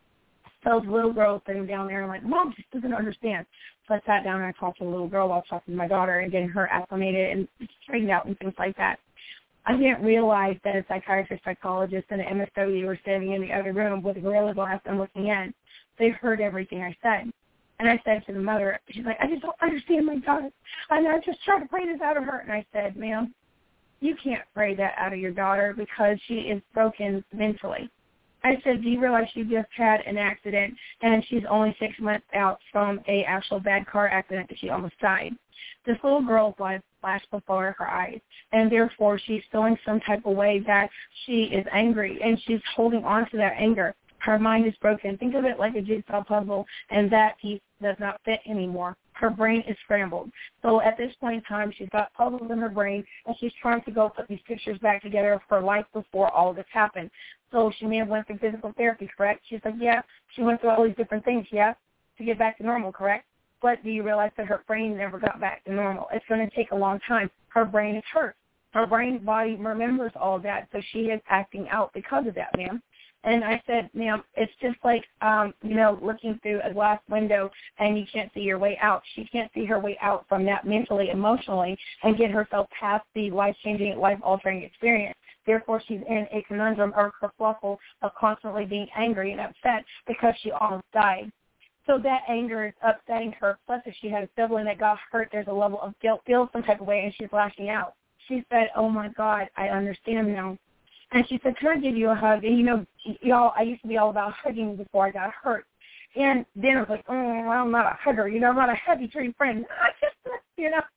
So the little girl sitting down there and like, Mom just doesn't understand. So I sat down and I talked to the little girl while talking to my daughter and getting her acclimated and straightened out and things like that. I didn't realize that a psychiatrist, psychologist, and an M S W were standing in the other room with a gorilla glass and looking in. They heard everything I said. And I said to the mother, she's like, I just don't understand my daughter. And I just try to pray this out of her. And I said, ma'am, you can't pray that out of your daughter because she is broken mentally. I said, do you realize she just had an accident and she's only six months out from a actual bad car accident that she almost died? This little girl's life flashed before her eyes, and therefore she's feeling some type of way that she is angry, and she's holding on to that anger. Her mind is broken. Think of it like a jigsaw puzzle, and that piece does not fit anymore. Her brain is scrambled. So at this point in time, she's got puzzles in her brain, and she's trying to go put these pictures back together of her life before all this happened. So she may have went through physical therapy, correct? She's like, yeah, she went through all these different things, yeah, to get back to normal, correct? But do you realize that her brain never got back to normal? It's going to take a long time. Her brain is hurt. Her brain body remembers all that, so she is acting out because of that, ma'am. And I said, ma'am, it's just like, um, you know, looking through a glass window and you can't see your way out. She can't see her way out from that mentally, emotionally, and get herself past the life-changing, life-altering experience. Therefore, she's in a conundrum or kerfluffle of constantly being angry and upset because she almost died. So that anger is upsetting her. Plus, if she had a sibling that got hurt, there's a level of guilt, feels some type of way, and she's lashing out. She said, oh, my God, I understand now. And she said, can I give you a hug? And, you know, y'all, I used to be all about hugging before I got hurt. And then I was like, oh, well, I'm not a hugger. You know, I'm not a heavy-tree friend. I just, you know.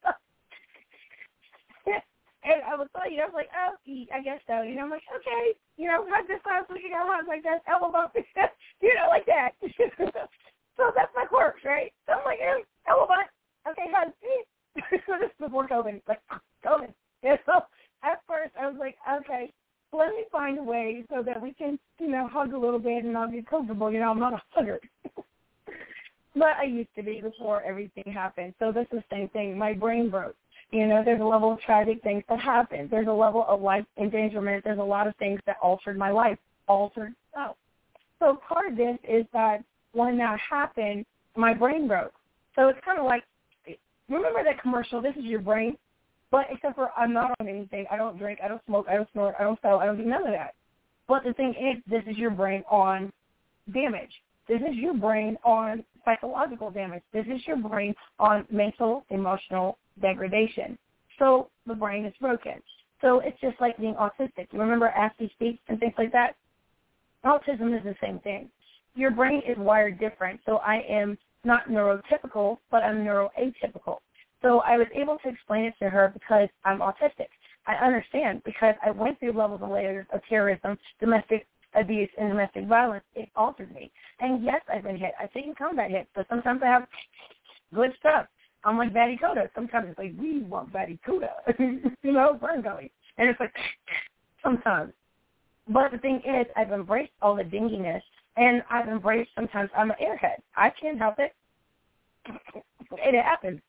And I was like, you know, I was like, oh, I guess so. You know, I'm like, okay, you know, hug this last week, you know, hugs like that, elbow bump, you know, like that. So that's my quirks, right? So I'm like, hey, elbow bump, okay, hug. So this is before COVID, like, COVID. And so at first I was like, okay, let me find a way so that we can, you know, hug a little bit and I'll get comfortable. You know, I'm not a hugger. But I used to be before everything happened. So this is the same thing. My brain broke. You know, there's a level of tragic things that happen. There's a level of life endangerment. There's a lot of things that altered my life, altered self. So part of this is that when that happened, my brain broke. So it's kind of like, remember that commercial, this is your brain? But except for I'm not on anything. I don't drink. I don't smoke. I don't snort. I don't sell. I don't do none of that. But the thing is, this is your brain on damage. This is your brain on psychological damage. This is your brain on mental, emotional degradation. So the brain is broken. So it's just like being autistic. You remember as he speaks and things like that? Autism is the same thing. Your brain is wired different. So I am not neurotypical, but I'm neuroatypical. So I was able to explain it to her because I'm autistic. I understand because I went through levels and layers of terrorism, domestic abuse, and domestic violence. It altered me. And yes, I've been hit. I've taken combat hits, but sometimes I have good stuff. I'm like Batty Coda. Sometimes it's like, we want Batty Coda. you know, burn gully. And it's like, sometimes. But the thing is, I've embraced all the dinginess, and I've embraced sometimes I'm an airhead. I can't help it. It happens.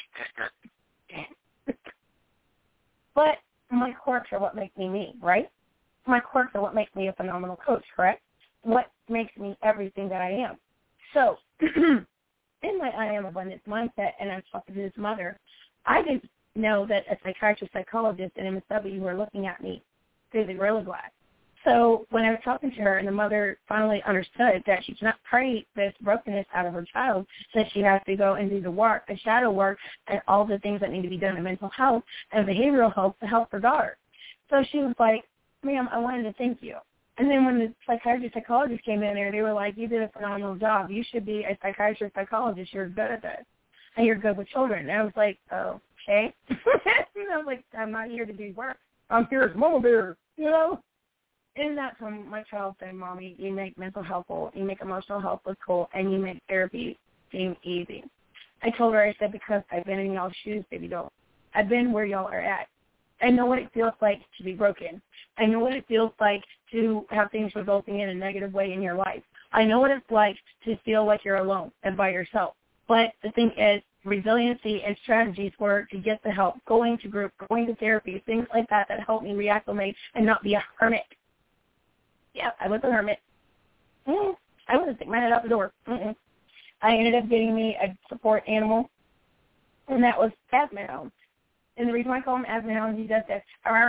But my quirks are what make me me, right? My quirks are what makes me a phenomenal coach, correct? What makes me everything that I am. So, in my I am abundance mindset, and I'm talking to this mother, I didn't know that a psychiatrist, psychologist, and M S W were looking at me through the Gorilla Glass. So when I was talking to her and the mother finally understood that she cannot pray this brokenness out of her child, that she has to go and do the work, the shadow work, and all the things that need to be done in mental health and behavioral health to help her daughter. So she was like, ma'am, I wanted to thank you. And then when the psychiatrist, psychologist came in there, they were like, you did a phenomenal job. You should be a psychiatrist, psychologist. You're good at this. And you're good with children. And I was like, oh, okay. And I was like, I'm not here to do work. I'm here as Mama Bear, you know? And that's when my child said, Mommy, you make mental health cool, you make emotional health look cool, and you make therapy seem easy. I told her, I said, because I've been in y'all's shoes, baby doll. I've been where y'all are at. I know what it feels like to be broken. I know what it feels like to have things resulting in a negative way in your life. I know what it's like to feel like you're alone and by yourself. But the thing is, resiliency and strategies were to get the help, going to group, going to therapy, things like that that help me reacclimate and not be a hermit. Yeah, I was a hermit. Mm, I wasn't sticking my head out the door. Mm-mm. I ended up getting me a support animal, and that was Asthma Hound. And the reason why I call him Asthma Hound, he does this.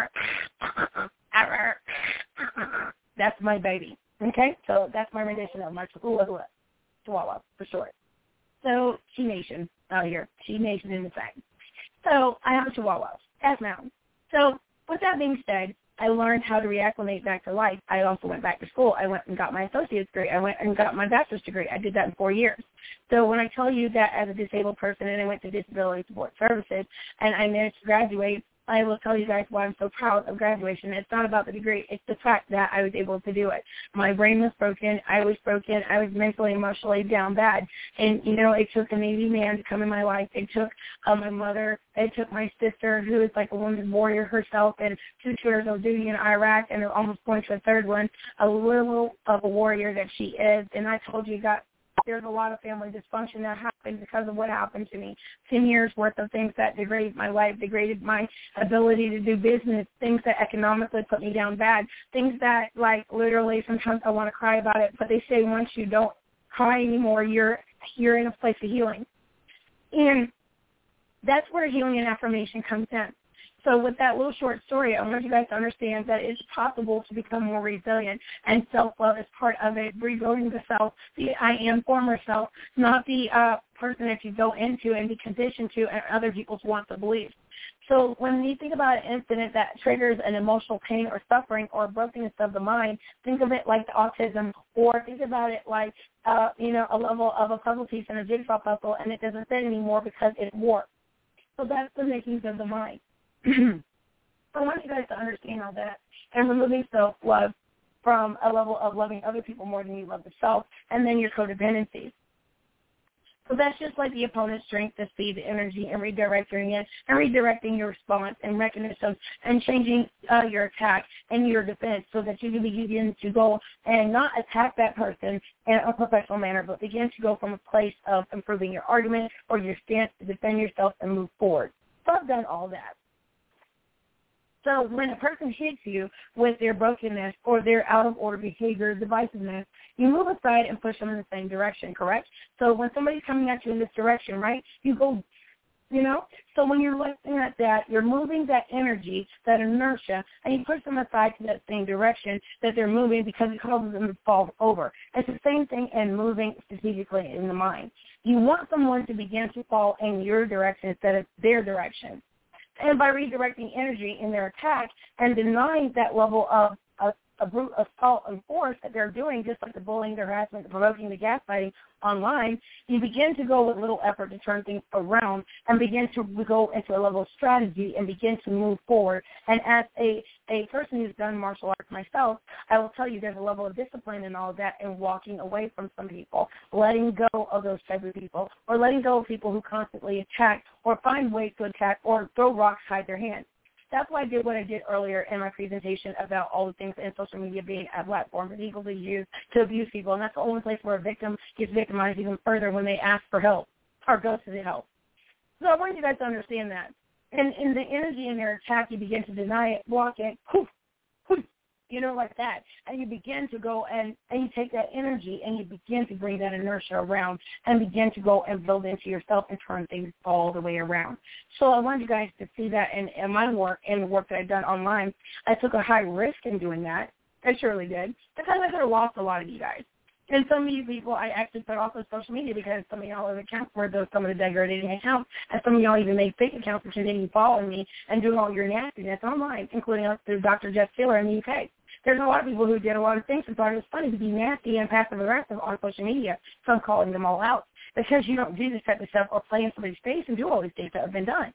That's my baby. Okay? So that's my rendition of my Chihuahua, Chihuahua, for short. So, She Nation out here. She Nation in the fact. So, I have a Chihuahua, Asthma Hound. So, with that being said, I learned how to reacclimate back to life. I also went back to school. I went and got my associate's degree. I went and got my bachelor's degree. I did that in four years. So when I tell you that as a disabled person and I went to disability support services and I managed to graduate, I will tell you guys why I'm so proud of graduation. It's not about the degree. It's the fact that I was able to do it. My brain was broken. I was broken. I was mentally, emotionally down bad. And, you know, it took a Navy man to come in my life. It took uh, my mother. It took my sister, who is like a woman's warrior herself, and two tours of duty in Iraq, and almost going to a third one, a little of a warrior that she is. And I told you, God, there's a lot of family dysfunction that happened because of what happened to me. Ten years worth of things that degraded my life, degraded my ability to do business, things that economically put me down bad, things that, like, literally sometimes I want to cry about it, but they say once you don't cry anymore, you're, you're in a place of healing. And that's where healing and affirmation comes in. So with that little short story, I want you guys to understand that it's possible to become more resilient, and self-love is part of it, rebuilding the self, the I am former self, not the uh, person that you go into and be conditioned to and other people's wants or beliefs. So when you think about an incident that triggers an emotional pain or suffering or brokenness of the mind, think of it like the autism, or think about it like, uh, you know, a level of a puzzle piece in a jigsaw puzzle, and it doesn't fit anymore because it's warped. So that's the makings of the mind. I want you guys to understand all that and removing self-love from a level of loving other people more than you love yourself, and then your codependencies. So that's just like the opponent's strength, the speed, the energy, and redirecting it, and redirecting your response and mechanisms, and changing uh, your attack and your defense so that you can begin to go and not attack that person in a professional manner, but begin to go from a place of improving your argument or your stance to defend yourself and move forward. So I've done all that. So when a person hits you with their brokenness or their out-of-order behavior, divisiveness, you move aside and push them in the same direction, correct? So when somebody's coming at you in this direction, right, you go, you know? So when you're looking at that, you're moving that energy, that inertia, and you push them aside to that same direction that they're moving because it causes them to fall over. It's the same thing in moving strategically in the mind. You want someone to begin to fall in your direction instead of their direction. And by redirecting energy in their attack and denying that level of a, a brute assault and force that they're doing, just like the bullying, the harassment, the provoking, the gaslighting online, you begin to go with little effort to turn things around and begin to go into a level of strategy and begin to move forward. And as a, a person who's done martial arts myself, I will tell you there's a level of discipline and all of that and walking away from some people, letting go of those type of people, or letting go of people who constantly attack or find ways to attack or throw rocks, hide their hands. That's why I did what I did earlier in my presentation about all the things in social media being a platform for people to use to abuse people. And that's the only place where a victim gets victimized even further when they ask for help or go to the help. So I want you guys to understand that. And in the energy in their attack, you begin to deny it, block it, poof, poof, you know, like that. And you begin to go and, and you take that energy and you begin to bring that inertia around and begin to go and build into yourself and turn things all the way around. So I want you guys to see that in, in my work and the work that I've done online. I took a high risk in doing that. I surely did. Because I could have lost a lot of you guys. And some of you people I actually put off of social media because some of y'all have accounts where those some of the degrading accounts, and some of y'all even made fake accounts and continue following me and doing all your nastiness online, including us through Doctor Jeff Taylor in the U K. There's a lot of people who did a lot of things and thought it was funny to be nasty and passive-aggressive on social media, so I'm calling them all out because you don't do this type of stuff or play in somebody's face and do all these things that have been done.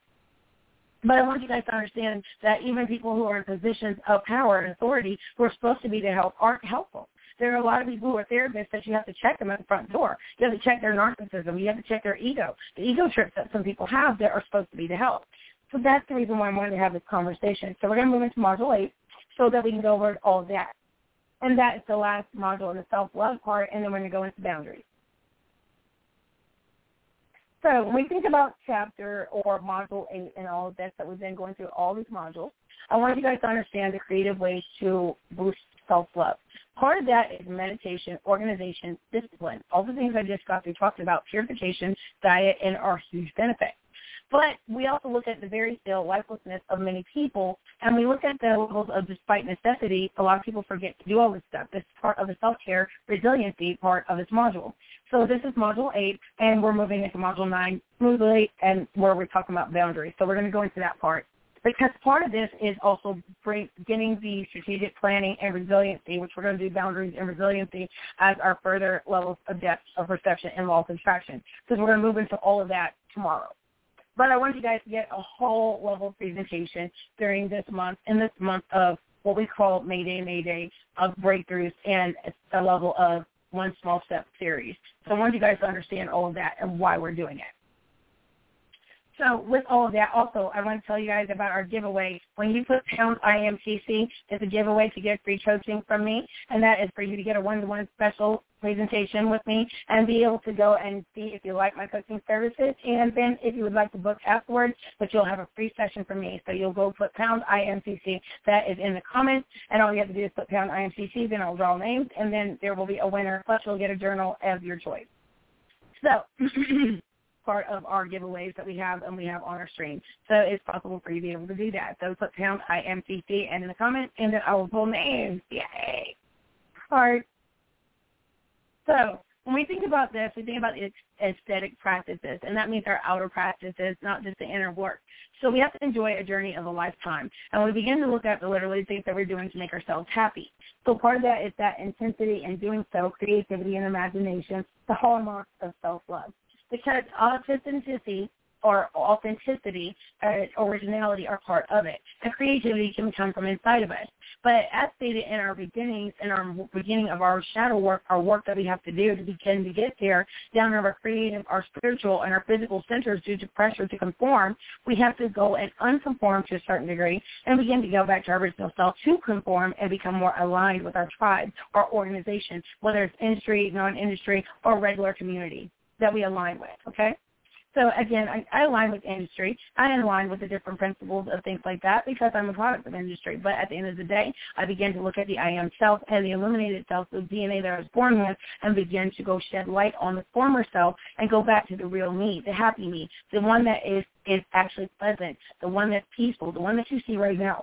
But I want you guys to understand that even people who are in positions of power and authority who are supposed to be to help aren't helpful. There are a lot of people who are therapists that you have to check them at the front door. You have to check their narcissism. You have to check their ego, the ego trips that some people have that are supposed to be to help. So that's the reason why I wanted to have this conversation. So we're going to move into Module eight so that we can go over all of that. And that is the last module in the self-love part, and then we're going to go into boundaries. So when we think about chapter or module eight and all of this that we've been going through all these modules, I want you guys to understand the creative ways to boost self-love. Part of that is meditation, organization, discipline. All the things I just got through talked about, purification, diet, and our huge benefits. But we also look at the very still lifelessness of many people, and we look at the levels of despite necessity. A lot of people forget to do all this stuff. This is part of the self-care resiliency part of this module. So this is Module eight, and we're moving into Module nine smoothly, and where we're talking about boundaries. So we're going to go into that part. Because part of this is also bring, getting the strategic planning and resiliency, which we're going to do boundaries and resiliency as our further levels of depth of perception and law of attraction. Because we're going to move into all of that tomorrow. But I want you guys to get a whole level presentation during this month, in this month of what we call Mayday, Mayday, of breakthroughs and a level of one small step series. So I want you guys to understand all of that and why we're doing it. So with all of that, also, I want to tell you guys about our giveaway. When you put pound I M C C, it's a giveaway to get free coaching from me, and that is for you to get a one-to-one special presentation with me and be able to go and see if you like my coaching services, and then if you would like to book afterwards, but you'll have a free session from me. So you'll go put pound I M C C. That is in the comments, and all you have to do is put pound I M C C, then I'll draw names, and then there will be a winner, plus you'll get a journal of your choice. So part of our giveaways that we have and we have on our stream. So it's possible for you to be able to do that. So put pound I M C C and in the comments, and then I will pull names. Yay. All right. So when we think about this, we think about aesthetic practices, and that means our outer practices, not just the inner work. So we have to enjoy a journey of a lifetime, and we begin to look at the literally things that we're doing to make ourselves happy. So part of that is that intensity in doing so, creativity and imagination, the hallmarks of self-love. Because authenticity or authenticity and originality are part of it. And creativity can come from inside of us. But as stated in our beginnings, in our beginning of our shadow work, our work that we have to do to begin to get there, down in our creative, our spiritual, and our physical centers due to pressure to conform, we have to go and unconform to a certain degree and begin to go back to our original self to conform and become more aligned with our tribe, our organization, whether it's industry, non-industry, or regular community that we align with, okay? So, again, I, I align with industry. I align with the different principles of things like that because I'm a product of industry. But at the end of the day, I begin to look at the I am self and the illuminated self, the D N A that I was born with, and begin to go shed light on the former self and go back to the real me, the happy me, the one that is, is actually pleasant, the one that's peaceful, the one that you see right now.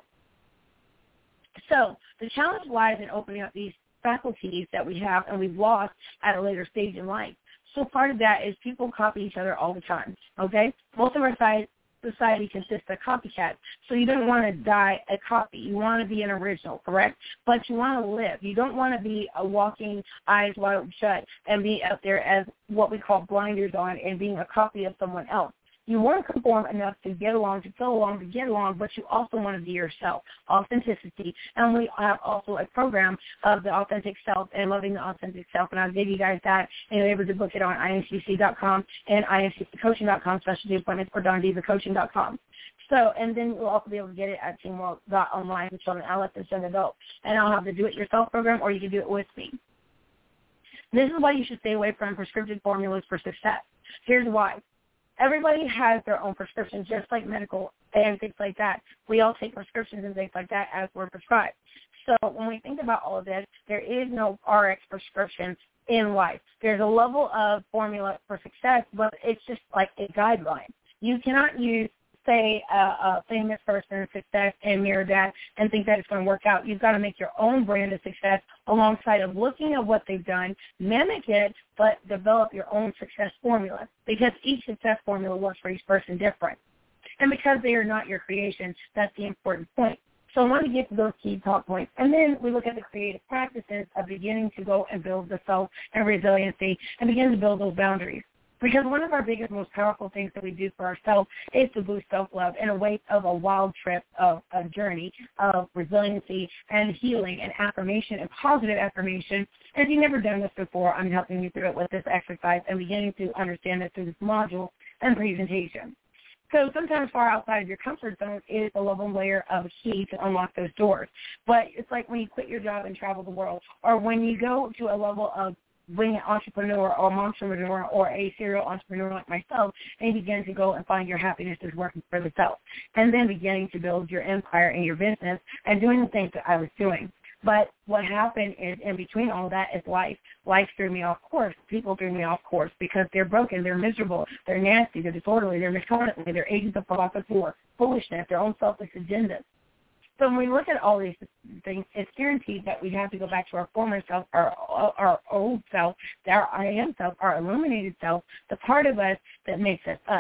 So the challenge lies in opening up these faculties that we have and we've lost at a later stage in life. So part of that is people copy each other all the time, okay? Most of our society consists of copycats, so you don't want to die a copy. You want to be an original, correct? But you want to live. You don't want to be a walking eyes wide shut and be out there as what we call blinders on and being a copy of someone else. You want to conform enough to get along, to feel along, to get along, but you also want to be yourself, authenticity. And we have also a program of the authentic self and loving the authentic self, and I'll give you guys that, and you're able to book it on I N C C dot com and I N C C coaching dot com, specialty appointments, or Don Diva Coaching dot com. So, and then we'll also be able to get it at teamworld dot online for children, adolescents, and adults. And I'll have the do-it-yourself program, or you can do it with me. This is why you should stay away from prescriptive formulas for success. Here's why. Everybody has their own prescriptions, just like medical and things like that. We all take prescriptions and things like that as we're prescribed. So when we think about all of this, there is no R X prescription in life. There's a level of formula for success, but it's just like a guideline. You cannot use, say, a, a famous person's success and mirror that and think that it's going to work out. You've got to make your own brand of success alongside of looking at what they've done, mimic it, but develop your own success formula because each success formula works for each person different. And because they are not your creation, that's the important point. So I want to get to those key top points. And then we look at the creative practices of beginning to go and build the self and resiliency and begin to build those boundaries. Because one of our biggest, most powerful things that we do for ourselves is to boost self-love in a way of a wild trip of a journey of resiliency and healing and affirmation and positive affirmation. And if you've never done this before, I'm helping you through it with this exercise and beginning to understand it through this module and presentation. So sometimes far outside of your comfort zone is a level layer of a key to unlock those doors. But it's like when you quit your job and travel the world, or when you go to a level of being an entrepreneur or entrepreneur or a serial entrepreneur like myself, and you begin to go and find your happiness is working for the self, and then beginning to build your empire and your business and doing the things that I was doing. But what happened is in between all that is life. Life threw me off course. People threw me off course because they're broken, they're miserable, they're nasty, they're disorderly, they're misguided, they're agents of philosophy, foolishness, their own selfish agendas. So when we look at all these things, it's guaranteed that we have to go back to our former self, our our old self, our I am self, our illuminated self, the part of us that makes us us.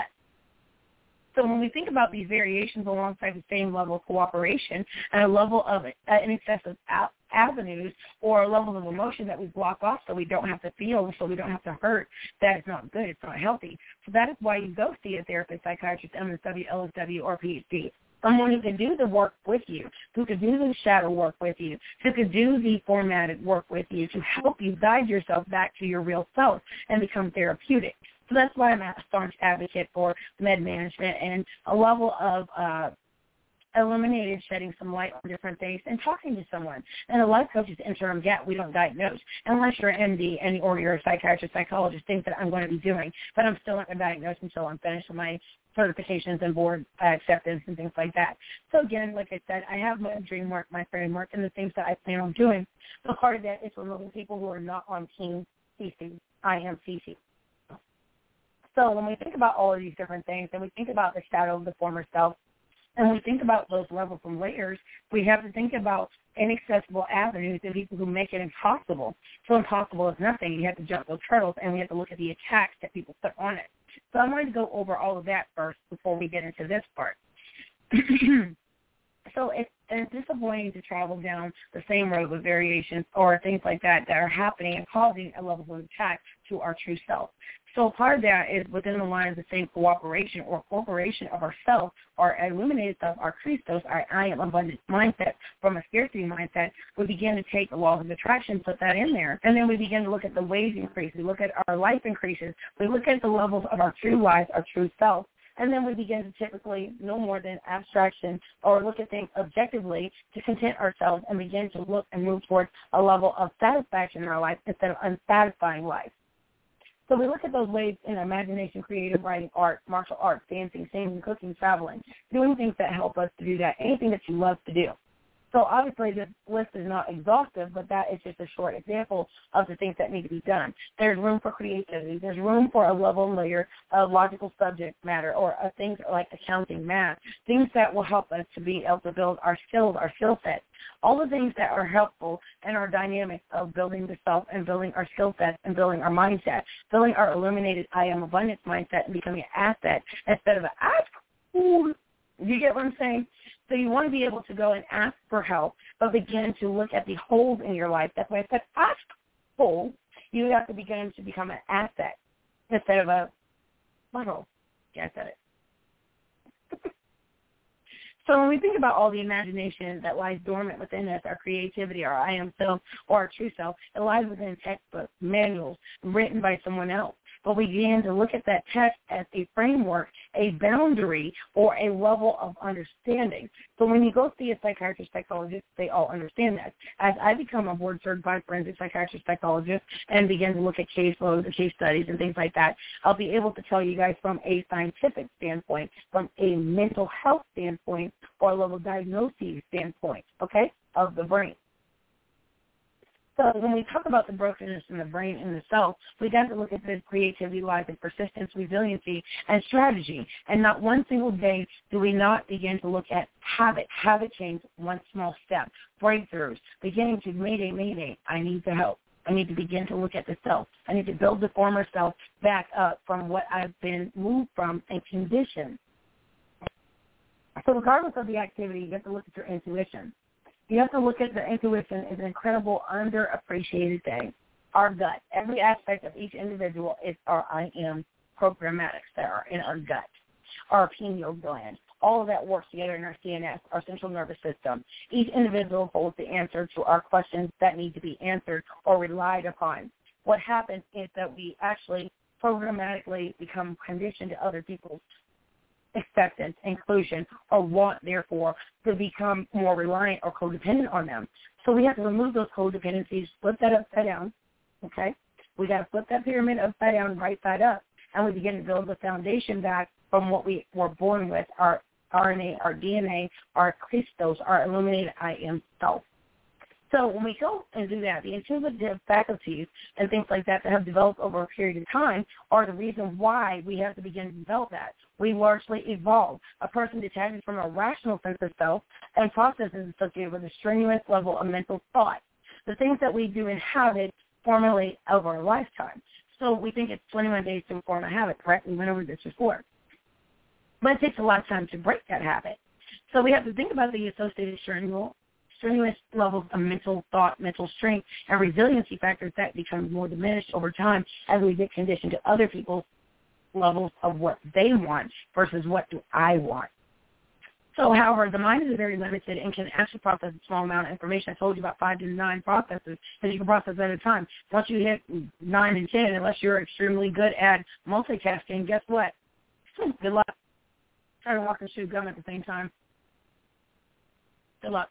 So when we think about these variations alongside the same level of cooperation and a level of uh, in excess of avenues or a level of emotion that we block off so we don't have to feel, so we don't have to hurt, that is not good. It's not healthy. So that is why you go see a therapist, psychiatrist, M S W, L S W, or P H D. Someone who can do the work with you, who can do the shadow work with you, who can do the formatted work with you to help you guide yourself back to your real self and become therapeutic. So that's why I'm a staunch advocate for med management and a level of uh, eliminated shedding some light on different things and talking to someone. And a life coach is interim gap. We don't diagnose unless you're an M D and or you're a psychiatrist, psychologist, things that I'm going to be doing. But I'm still not going to diagnose until I'm finished with my certifications and board uh, acceptance and things like that. So again, like I said, I have my dream work, my framework, and the things that I plan on doing. So part of that is removing people who are not on Team C C, I am C C. So when we think about all of these different things and we think about the shadow of the former self, and we think about those levels and layers, we have to think about inaccessible avenues and people who make it impossible. So impossible is nothing. You have to jump those hurdles, and we have to look at the attacks that people put on it. So I'm going to go over all of that first before we get into this part. So it's, it's disappointing to travel down the same road with variations or things like that that are happening and causing a level of attack to our true self. So part of that is within the lines of the same cooperation or corporation of ourself, our illuminated self, our Christos, our I am abundant mindset from a scarcity mindset. We begin to take the laws of attraction, put that in there, and then we begin to look at the wage increase. We look at our life increases. We look at the levels of our true life, our true self. And then we begin to typically no more than abstraction or look at things objectively to content ourselves and begin to look and move towards a level of satisfaction in our life instead of unsatisfying life. So we look at those ways in imagination, creative writing, art, martial arts, dancing, singing, cooking, traveling, doing things that help us to do that, anything that you love to do. So obviously this list is not exhaustive, but that is just a short example of the things that need to be done. There's room for creativity. There's room for a level and layer of logical subject matter or uh, things like accounting, math, things that will help us to be able to build our skills, our skill sets. All the things that are helpful in our dynamic of building the self and building our skill sets and building our mindset, building our illuminated I am abundance mindset and becoming an asset instead of an ask. Ooh, you get what I'm saying? So you want to be able to go and ask for help, but begin to look at the holes in your life. That's why I said ask hole. You have to begin to become an asset instead of a butthole. Yeah, I said it. So when we think about all the imagination that lies dormant within us, our creativity, our I am self, or our true self, it lies within textbooks, manuals, written by someone else. But we begin to look at that text as a framework, a boundary, or a level of understanding. So when you go see a psychiatrist, psychologist, they all understand that. As I become a board-certified forensic psychiatrist, psychologist, and begin to look at caseloads and case studies and things like that, I'll be able to tell you guys from a scientific standpoint, from a mental health standpoint, or a level diagnosis standpoint, okay, of the brain. So when we talk about the brokenness in the brain and the cell, we got to look at this creativity, lies in persistence, resiliency, and strategy. And not one single day do we not begin to look at habit, habit change, one small step, breakthroughs, beginning to mayday, mayday, I need the help. I need to begin to look at the self. I need to build the former self back up from what I've been moved from and conditioned. So regardless of the activity, you have to look at your intuition. You have to look at the intuition as an incredible, underappreciated thing. Our gut, every aspect of each individual is our I am programmatics that are in our gut, our pineal gland. All of that works together in our C N S, our central nervous system. Each individual holds the answer to our questions that need to be answered or relied upon. What happens is that we actually programmatically become conditioned to other people's acceptance, inclusion, or want, therefore, to become more reliant or codependent on them. So we have to remove those codependencies, flip that upside down, okay? We got to flip that pyramid upside down, right side up, and we begin to build the foundation back from what we were born with, our R N A, our D N A, our Christos, our illuminated I am self. So when we go and do that, the intuitive faculties and things like that that have developed over a period of time are the reason why we have to begin to develop that. We largely evolve. A person detaches from a rational sense of self and processes associated with a strenuous level of mental thought. The things that we do in habit formulate over a lifetime. So we think it's twenty-one days to form a habit, correct? We went over this before. But it takes a lot of time to break that habit. So we have to think about the associated strenuous strenuous levels of mental thought, mental strength, and resiliency factors that become more diminished over time as we get conditioned to other people's levels of what they want versus what do I want. So, however, the mind is very limited and can actually process a small amount of information. I told you about five to nine processes that you can process at a time. Once you hit nine and ten, unless you're extremely good at multitasking, guess what? Good luck. Try to walk and chew gum at the same time. Good luck.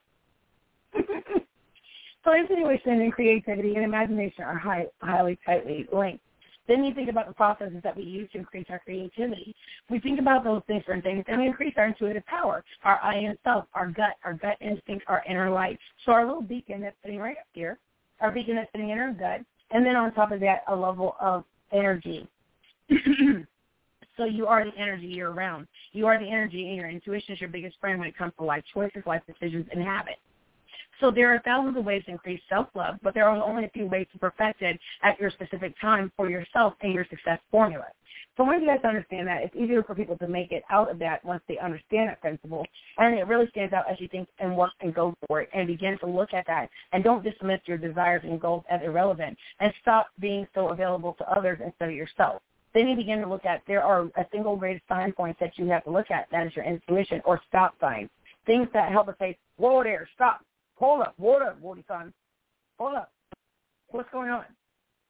So intuition and creativity and imagination are high, highly tightly linked. Then you think about the processes that we use to increase our creativity. We think about those different things, and we increase our intuitive power, our I am self, our gut, our gut instinct, our inner light. So our little beacon that's sitting right up here, our beacon that's sitting in our gut, and then on top of that, a level of energy. So you are the energy year-round. You are the energy, and your intuition is your biggest friend when it comes to life choices, life decisions, and habits. So there are thousands of ways to increase self-love, but there are only a few ways to perfect it at your specific time for yourself and your success formula. So once you guys understand that, it's easier for people to make it out of that once they understand that principle, and it really stands out as you think and work and go for it and begin to look at that, and don't dismiss your desires and goals as irrelevant, and stop being so available to others instead of yourself. Then you begin to look at, there are a single greatest sign point that you have to look at, that is your intuition or stop signs, things that help us say, whoa there, stop. Hold up, hold up, Woody son. Hold up. What's going on?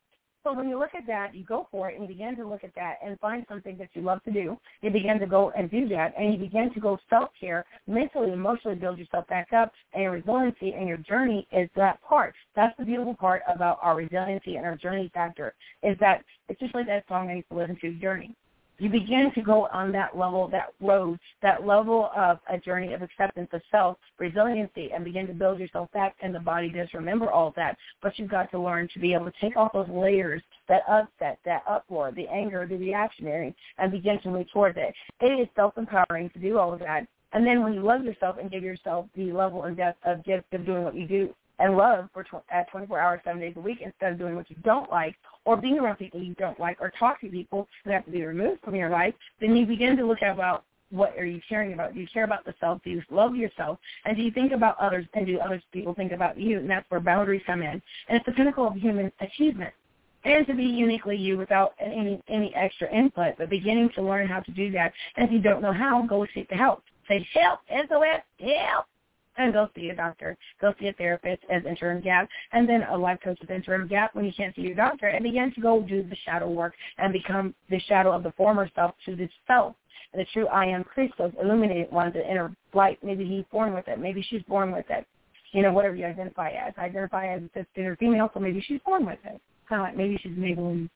So when you look at that, you go for it and you begin to look at that and find something that you love to do. You begin to go and do that, and you begin to go self-care, mentally, emotionally build yourself back up, and your resiliency and your journey is that part. That's the beautiful part about our resiliency and our journey factor, is that it's just like that song I used to listen to, Journey. You begin to go on that level, that road, that level of a journey of acceptance of self, resiliency, and begin to build yourself back, and the body does remember all of that. But you've got to learn to be able to take off those layers, that upset, that uproar, the anger, the reactionary, and begin to move towards it. It is self-empowering to do all of that. And then when you love yourself and give yourself the level and depth of gift of doing what you do, and love for tw- at twenty-four hours, seven days a week, instead of doing what you don't like, or being around people you don't like, or talk to people who have to be removed from your life, then you begin to look at about what are you caring about. Do you care about the self? Do you love yourself? And do you think about others, and do other people think about you? And that's where boundaries come in. And it's the pinnacle of human achievement. And to be uniquely you without any any extra input, but beginning to learn how to do that. And if you don't know how, go seek the help. Say, help, S O S, help. And go see a doctor. Go see a therapist as interim gap, and then a life coach as interim gap when you can't see your doctor, and begin to go do the shadow work and become the shadow of the former self to the self, the true I am Christos, illuminated one, the inner light. Maybe he's born with it. Maybe she's born with it. You know, whatever you identify as. I identify as a cisgender female, so maybe she's born with it. Kind of like maybe she's Maybelline.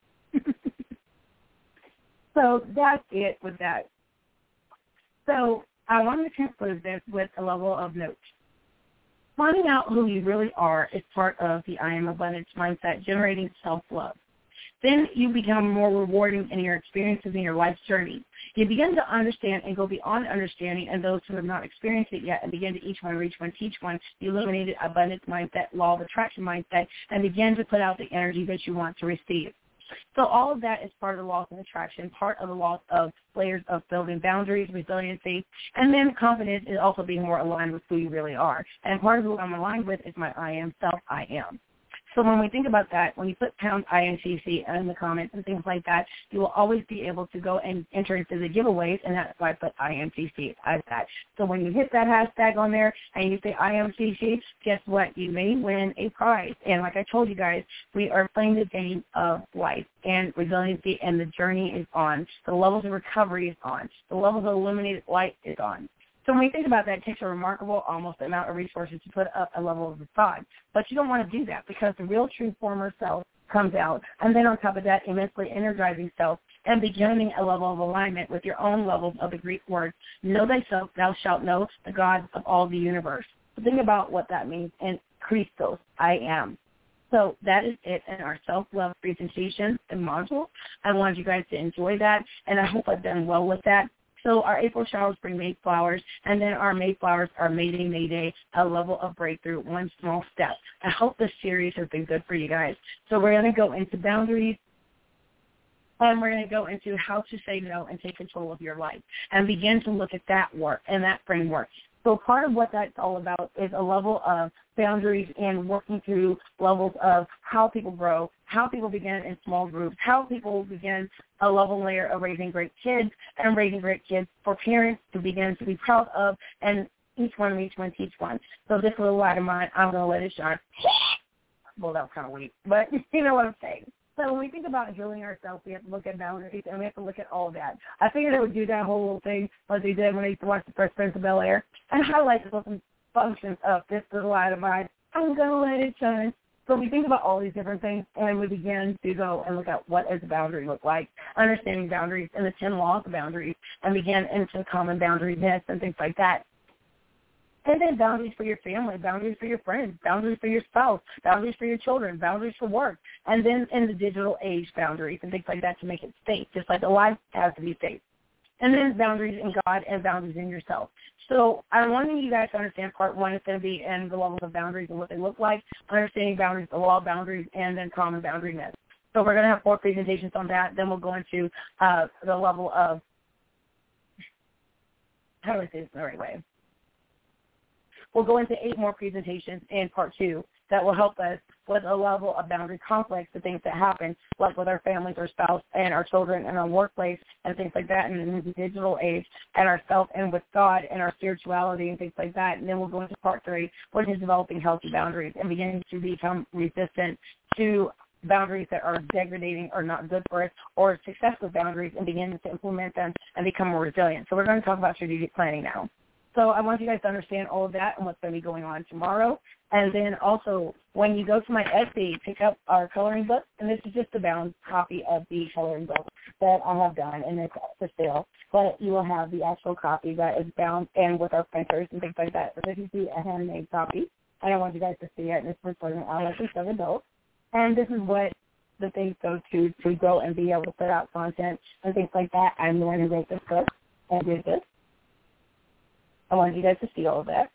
So that's it with that. So I want to conclude this with a level of note. Finding out who you really are is part of the I am abundance mindset, generating self-love. Then you become more rewarding in your experiences in your life's journey. You begin to understand and go beyond understanding, and those who have not experienced it yet, and begin to each one, reach one, teach one, the illuminated abundance mindset, law of attraction mindset, and begin to put out the energy that you want to receive. So all of that is part of the laws of attraction, part of the laws of layers of building boundaries, resiliency, and then confidence is also being more aligned with who you really are. And part of who I'm aligned with is my I am self, I am. So when we think about that, when you put pound I N C C in the comments and things like that, you will always be able to go and enter into the giveaways, and that's why I put I N C C as that. So when you hit that hashtag on there and you say I N C C, guess what? You may win a prize. And like I told you guys, we are playing the game of life, and resiliency, and the journey is on. The levels of recovery is on. The levels of illuminated light is on. So when we think about that, it takes a remarkable almost amount of resources to put up a level of facade. But you don't want to do that, because the real true former self comes out. And then on top of that, immensely energizing self, and beginning a level of alignment with your own levels of the Greek word. Know thyself, thou shalt know the God of all the universe. So think about what that means in Christos, I am. So that is it in our self-love presentation and module. I wanted you guys to enjoy that, and I hope I've done well with that. So our April showers bring Mayflowers, and then our Mayflowers are Mayday, Mayday, a level of breakthrough, one small step. I hope this series has been good for you guys. So we're going to go into boundaries, and we're going to go into how to say no and take control of your life, and begin to look at that work and that framework. So part of what that's all about is a level of boundaries and working through levels of how people grow, how people begin in small groups, how people begin a level layer of raising great kids, and raising great kids for parents to begin to be proud of, and each one reach one, teach one. So this little light of mine, I'm going to let it shine. Well, that was kind of weak, but you know what I'm saying. So when we think about healing ourselves, we have to look at boundaries, and we have to look at all of that. I figured I would do that whole little thing like they did when I used to watch The Fresh Prince of Bel-Air, and highlight the different functions of this little light of mine. I'm going to let it shine. So we think about all these different things, and we begin to go and look at what does a boundary look like, understanding boundaries and the ten laws of boundaries, and begin into common boundary myths and things like that. And then boundaries for your family, boundaries for your friends, boundaries for your spouse, boundaries for your children, boundaries for work, and then in the digital age, boundaries and things like that to make it safe, just like the life has to be safe. And then boundaries in God and boundaries in yourself. So I'm wanting you guys to understand part one is going to be in the levels of boundaries and what they look like, understanding boundaries, the law of boundaries, and then common boundary myths. So we're going to have four presentations on that. Then we'll go into uh, the level of, how do I say this in the right way? We'll go into eight more presentations in part two that will help us with a level of boundary conflicts, the things that happen, like with our families, our spouse, and our children, and our workplace, and things like that, and in the digital age, and ourself, and with God, and our spirituality, and things like that. And then we'll go into part three, which is developing healthy boundaries and beginning to become resistant to boundaries that are degrading or not good for us, or success with boundaries and begin to implement them and become more resilient. So we're going to talk about strategic planning now. So I want you guys to understand all of that and what's going to be going on tomorrow. And then also, when you go to my Etsy, pick up our coloring book. And this is just a bound copy of the coloring book that I have done, and it's for sale. But you will have the actual copy that is bound and with our printers and things like that. So this is the a handmade copy. And I want you guys to see it. And it's for children, adolescents, and adults. And this is what the things go to to go and be able to put out content and things like that. I'm the one who wrote this book and did this. I wanted you guys to see all of that.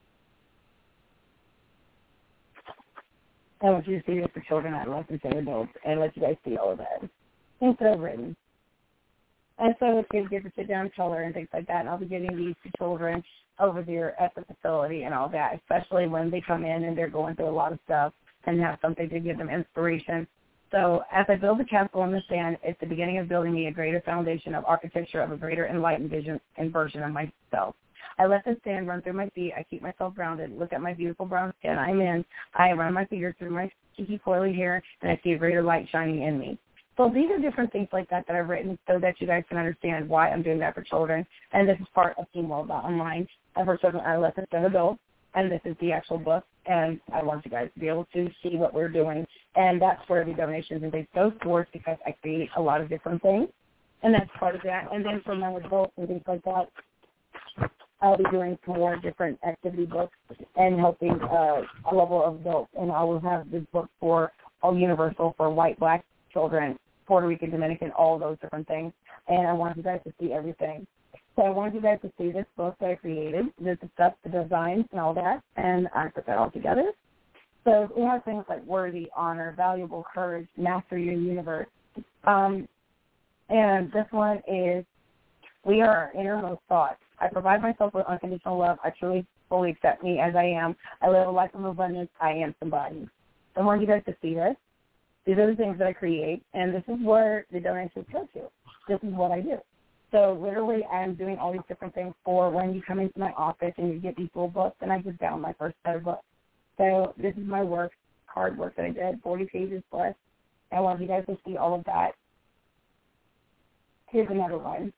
I want you to see this for children, adolescents, and adults, and let you guys see all of that. Things that I've written. And so it's going to get to sit down and color and things like that, and I'll be getting these to children over there at the facility and all that, especially when they come in and they're going through a lot of stuff and have something to give them inspiration. So as I build the castle in the sand, it's the beginning of building me a greater foundation of architecture of a greater enlightened vision and version of myself. I let the sand run through my feet. I keep myself grounded. Look at my beautiful brown skin. I'm in. I run my fingers through my cheeky, coily hair, and I see a greater light shining in me. So these are different things like that that I've written so that you guys can understand why I'm doing that for children. And this is part of Team World Online for children, adolescents, and adults. And this is the actual book. And I want you guys to be able to see what we're doing. And that's where the donations and things go towards, because I create a lot of different things. And that's part of that. And then for my adults and things like that, I'll be doing more different activity books and helping uh, a level of adults. And I will have this book for all universal for white, black children, Puerto Rican, Dominican, all those different things. And I want you guys to see everything. So I want you guys to see this book that I created, the stuff, the designs and all that, and I put that all together. So we have things like worthy, honor, valuable, courage, master your universe. Um, and this one is, we are our innermost thoughts. I provide myself with unconditional love. I truly fully accept me as I am. I live a life of abundance. I am somebody. So I want you guys to see this. These are the things that I create, and this is where the donations go to. This is what I do. So literally I'm doing all these different things for when you come into my office and you get these little books, and I just found my first set of books. So this is my work, hard work that I did, forty pages plus. I want you guys to see all of that. Here's another one.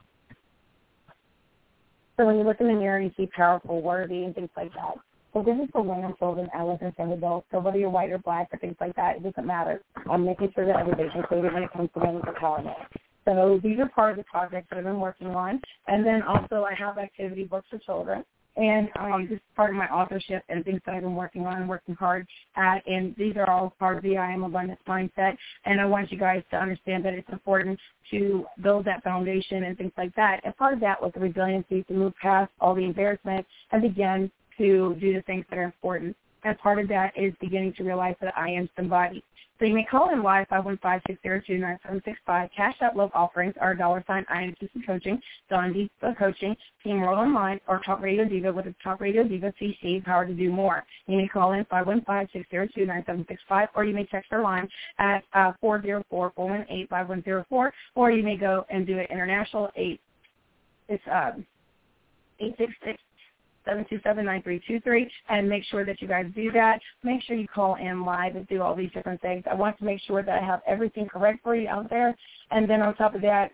So when you look in the mirror, you see powerful, worthy, and things like that. So this is for women, children, adolescents, and adults. So whether you're white or black or things like that, it doesn't matter. I'm making sure that everybody's included when it comes to women's empowerment. So these are part of the projects that I've been working on. And then also I have activity books for children. And um, this is part of my authorship and things that I've been working on and working hard at. And these are all part of the I Am Abundance mindset. And I want you guys to understand that it's important to build that foundation and things like that. And part of that was the resiliency to move past all the embarrassment and begin to do the things that are important. And part of that is beginning to realize that I am somebody. So you may call in live five one five, six zero two, nine seven six five. Cash Out Love Offerings are dollar sign I am T C Coaching, Dawn Diva Coaching, Team World Online, or Talk Radio Diva with a Talk Radio Diva C C, Power to Do More. You may call in five one five, six zero two, nine seven six five, or you may text our line at uh, four zero four, four one eight, five one zero four, or you may go and do it international. Eight, it's um, eight six six, seven two seven, nine three two three, and make sure that you guys do that. Make sure you call in live and do all these different things. I want to make sure that I have everything correct for you out there. And then on top of that,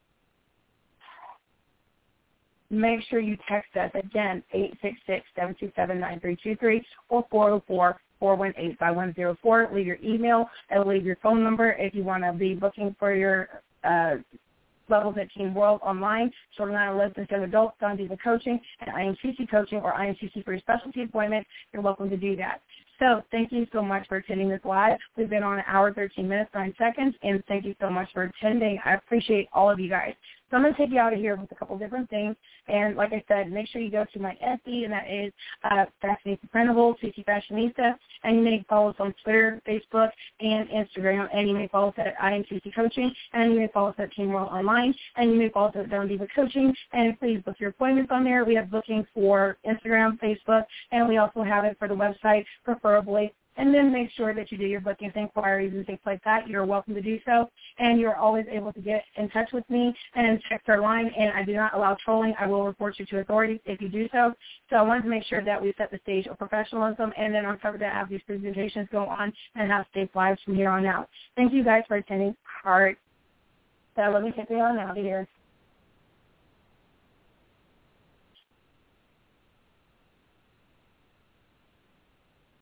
make sure you text us, again, eight six six, seven two seven, nine three two three or four oh four, four one eight, five one zero four. Leave your email and leave your phone number if you want to be booking for your uh levels at Team World Online, children, adolescents, and adults, Dawn Diva Coaching, and I M C C Coaching, or I M C C for your specialty appointment. You're welcome to do that. So thank you so much for attending this live. We've been on an hour, thirteen minutes, nine seconds, and thank you so much for attending. I appreciate all of you guys. So I'm going to take you out of here with a couple different things. And like I said, make sure you go to my Etsy, and that is uh, Fashionista Printable, C C Fashionista. And you may follow us on Twitter, Facebook, and Instagram. And you may follow us at I M C C Coaching. And you may follow us at Team World Online. And you may follow us at Dawn Diva Coaching. And please book your appointments on there. We have bookings for Instagram, Facebook, and we also have it for the website, preferably and then make sure that you do your bookings, inquiries, and things like that. You're welcome to do so, and you're always able to get in touch with me and check their line, and I do not allow trolling. I will report you to authorities if you do so. So I wanted to make sure that we set the stage of professionalism, and then on top of that, have these presentations go on and have safe lives from here on out. Thank you guys for attending. All right. So let me get you on out of here.